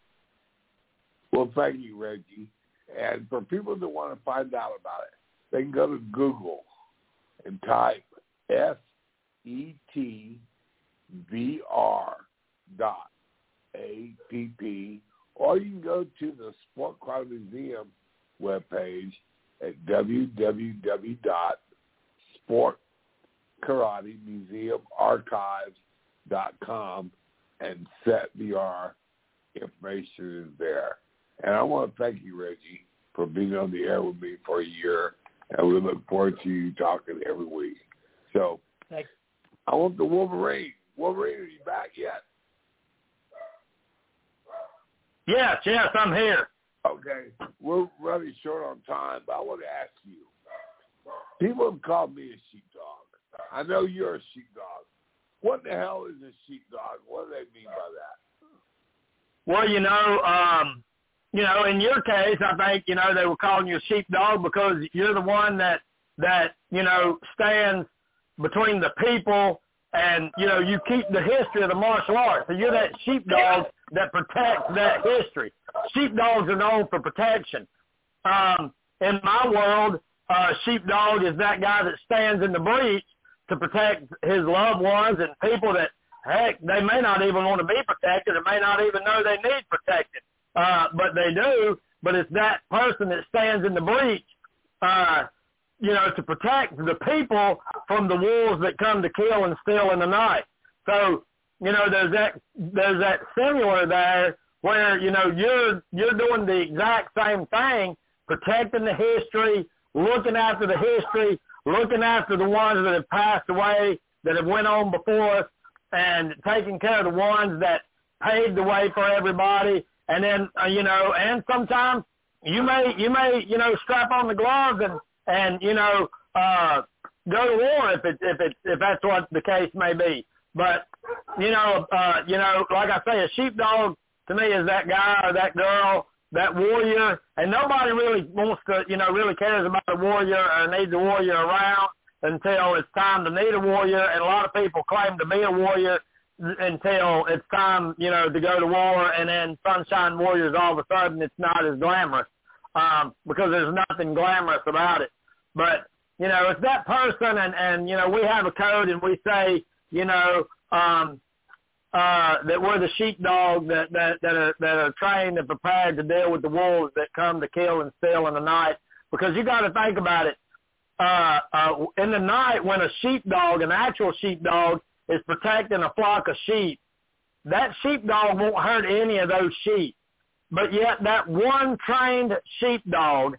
Well, thank you, Reggie. And for people that want to find out about it, they can go to Google and type S E T V R dot A P P, or you can go to the Sport Karate Museum webpage at w w w dot sport karate museum archives dot com, and SETVR information is there. And I want to thank you, Reggie, for being on the air with me for a year, and we look forward to you talking every week. So Thanks. I want the Wolverine. Wolverine, are you back yet? Yes, yes, I'm here. Okay. We're running short on time, but I want to ask you. People have called me a sheepdog. I know you're a sheepdog. What the hell is a sheepdog? What do they mean by that? Well, you know, um, you know, in your case, I think, you know, they were calling you a sheepdog because you're the one that, that, you know, stands between the people and, you know, you keep the history of the martial arts. So you're that sheepdog that protects that history. Sheepdogs are known for protection. Um, in my world, uh, sheepdog is that guy that stands in the breach to protect his loved ones and people that, heck, they may not even want to be protected or may not even know they need protected. Uh, but they do, but it's that person that stands in the breach, uh, you know, to protect the people from the wolves that come to kill and steal in the night. So, you know, there's that, there's that similar there where, you know, you're, you're doing the exact same thing, protecting the history, looking after the history, looking after the ones that have passed away, that have went on before us, and taking care of the ones that paved the way for everybody. And then, uh, you know, and sometimes you may, you may, you know, strap on the gloves and, and, you know, uh, go to war if it, if it, if that's what the case may be. But, you know, uh, you know, like I say, a sheepdog to me is that guy or that girl, that warrior, and nobody really wants to, you know, really cares about a warrior or needs a warrior around until it's time to need a warrior. And a lot of people claim to be a warrior, until it's time, you know, to go to war, and then Sunshine Warriors, all of a sudden it's not as glamorous um, because there's nothing glamorous about it. But, you know, it's that person, and, and, you know, we have a code, and we say, you know, um, uh, that we're the sheepdog that, that, that, are, that are trained and prepared to deal with the wolves that come to kill and steal in the night. Because you got to think about it. Uh, uh, in the night, when a sheepdog, an actual sheepdog, is protecting a flock of sheep, that sheepdog won't hurt any of those sheep. But yet that one trained sheepdog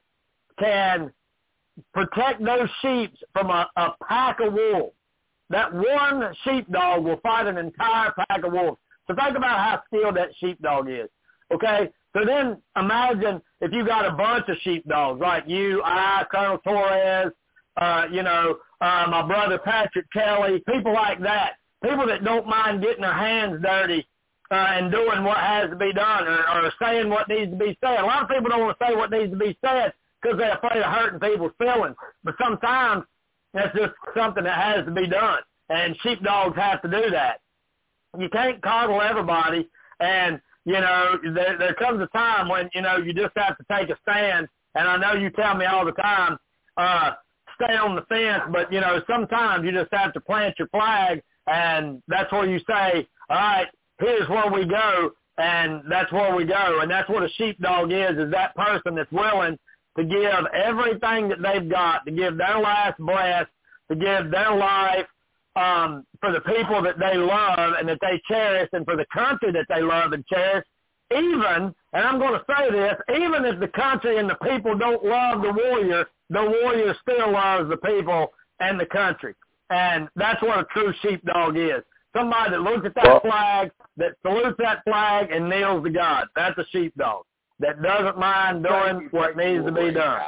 can protect those sheep from a, a pack of wolves. That one sheepdog will fight an entire pack of wolves. So think about how skilled that sheepdog is. Okay? So then imagine if you got a bunch of sheepdogs, like you, I, Colonel Torres, uh, you know, uh, my brother Patrick Kelly, people like that, people that don't mind getting their hands dirty uh, and doing what has to be done, or, or saying what needs to be said. A lot of people don't want to say what needs to be said because they're afraid of hurting people's feelings. But sometimes that's just something that has to be done, and sheepdogs have to do that. You can't coddle everybody, and, you know, there, there comes a time when, you know, you just have to take a stand, and I know you tell me all the time, uh, stay on the fence, but, you know, sometimes you just have to plant your flag, and that's where you say, all right, here's where we go, and that's where we go. And that's what a sheepdog is, is that person that's willing to give everything that they've got, to give their last breath, to give their life um, for the people that they love and that they cherish, and for the country that they love and cherish. Even, and I'm going to say this, even if the country and the people don't love the warrior, the warrior still loves the people and the country. And that's what a true sheepdog is. Somebody that looks at that well, flag, that salutes that flag, and kneels to God. That's a sheepdog that doesn't mind doing what needs to be done.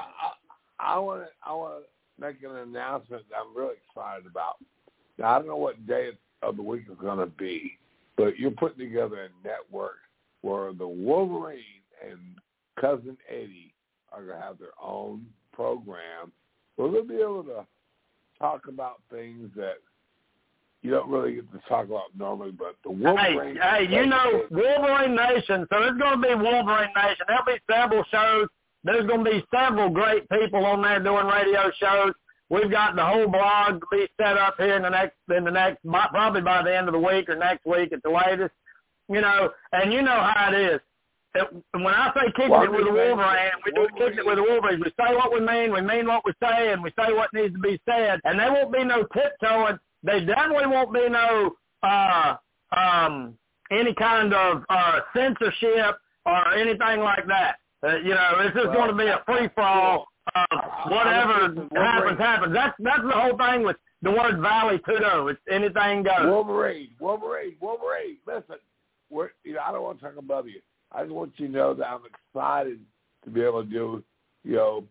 I want to I want to make an announcement that I'm really excited about. Now, I don't know what day of the week it's going to be, but you're putting together a network where the Wolverine and Cousin Eddie are going to have their own program where they'll be able to talk about things that you don't really get to talk about normally, but the Wolverine... Hey, hey you know, Wolverine Nation, so there's going to be Wolverine Nation. There'll be several shows. There's going to be several great people on there doing radio shows. We've got the whole blog to be set up here in the next, in the next, probably by the end of the week or next week at the latest. You know, and you know how it is. It, when I say kicking it with the Wolverine, we do kicking it with the Wolverine. We say what we mean, we mean what we say, and we say what needs to be said. And there won't be no tiptoeing. There definitely won't be no uh, um, any kind of uh, censorship or anything like that. Uh, you know, it's just well, going to be a free-for-all. Uh, whatever happens, happens. That's that's the whole thing with the word Valley Tudo. It's anything goes. Wolverine, Wolverine, Wolverine. Listen, we're, you know, I don't want to talk above you. I just want you to know that I'm excited to be able to do, you know,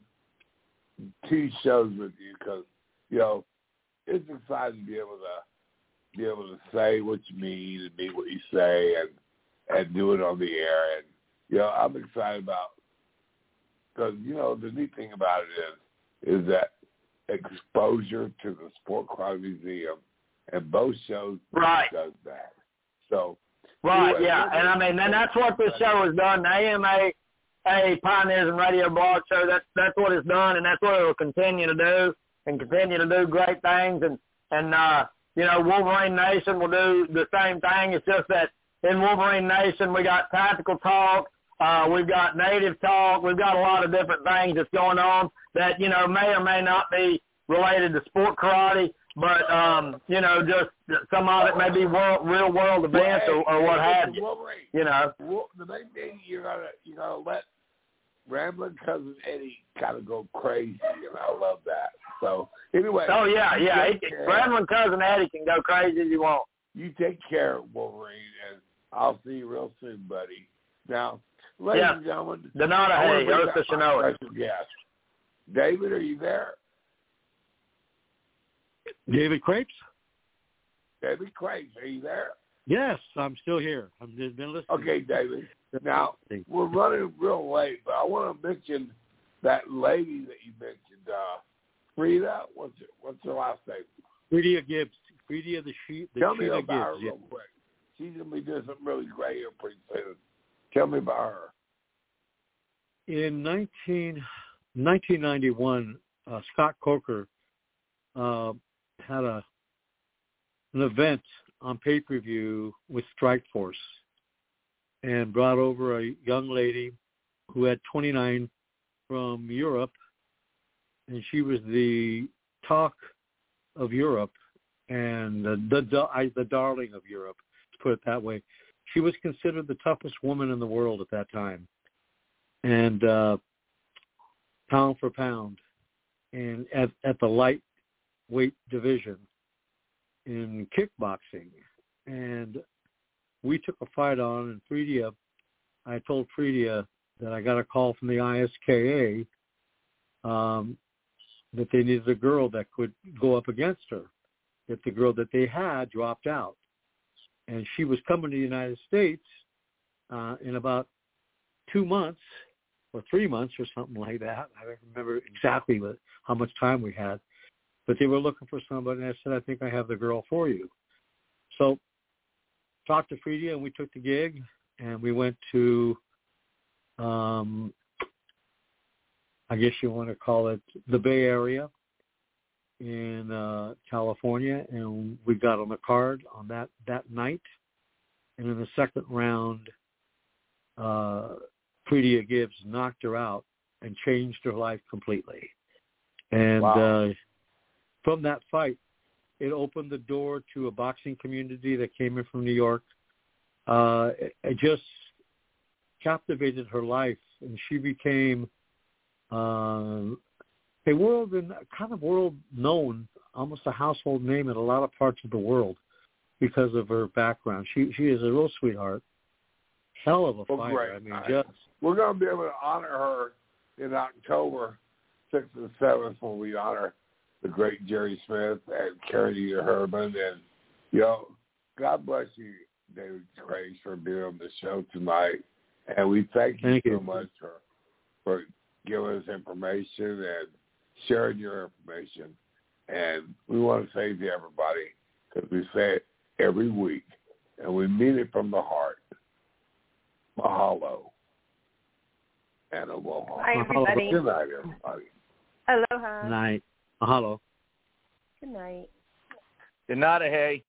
two shows with you because, you know, it's exciting to be able to be able to say what you mean and mean what you say and and do it on the air. And, you know, I'm excited about because, you know, the neat thing about it is is that exposure to the Sport Crime Museum, and both shows right. does that. So. Right, anyway, yeah, and I mean, and that's what this show has done. The A M A, a Pioneers and Radio Blog Show, that's, that's what it's done, and that's what it will continue to do, and continue to do great things. And, and uh, you know, Wolverine Nation will do the same thing. It's just that in Wolverine Nation, we got tactical talk, uh, we've got native talk, we've got a lot of different things that's going on that, you know, may or may not be related to sport karate. But, um, you know, just some of it may be world, real world events well, or, or what have you, Wolverine. You know. Well, the main thing, you're going to you gotta let Rambling Cousin Eddie kind of go crazy, and I love that. So, anyway. Oh, yeah, yeah. He can, Rambling Cousin Eddie can go crazy as you want. You take care, Wolverine, and I'll see you real soon, buddy. Now, ladies yeah. and gentlemen. Donata Hay, Osa Shinoa. Yes. David, are you there? David Crapes? David Crapes, are you there? Yes, I'm still here. I've just been listening. Okay, David. Now, we're running real late, but I want to mention that lady that you mentioned, uh, Frida. What's her, what's her last name? Frida Gibbs. Frida the sheep. The Tell me Cheetah about her Gibbs, real yeah. quick. she's going to be doing something really great here pretty soon. Tell me about her. In nineteen, nineteen ninety-one, uh, Scott Coker uh, had a an event on pay-per-view with Strikeforce and brought over a young lady who had twenty-nine from Europe, and she was the talk of Europe and the the, the darling of Europe, to put it that way. She was considered the toughest woman in the world at that time, and uh, pound for pound, and at, at the lightweight division in kickboxing. And we took a fight on, and Fredia, I told Fredia that I got a call from the I S K A um, that they needed a girl that could go up against her, that the girl that they had dropped out. And she was coming to the United States uh, in about two months or three months or something like that. I don't remember exactly what, how much time we had. But they were looking for somebody, and I said, I think I have the girl for you. So talked to Fredia, and we took the gig, and we went to, um, I guess you want to call it the Bay Area in uh, California, and we got on the card on that, that night. And in the second round, uh, Fredia Gibbs knocked her out and changed her life completely. And wow. uh, from that fight, it opened the door to a boxing community that came in from New York. Uh, it, it just captivated her life, and she became uh, a world, kind of world known, almost a household name in a lot of parts of the world because of her background. She she is a real sweetheart, hell of a well, fighter. Great. I mean, right. just we're going to be able to honor her in October sixth and seventh when we honor the great Jerry Smith and Carrie Herman. And, you know, God bless you, David Craig, for being on the show tonight. And we thank you thank so you. much for, for giving us information and sharing your information. And we want to say to everybody, because we say it every week, and we mean it from the heart, mahalo and aloha. Hi, everybody. Good night, everybody. Aloha. Good night. Mahalo. Good night. Good night, hey.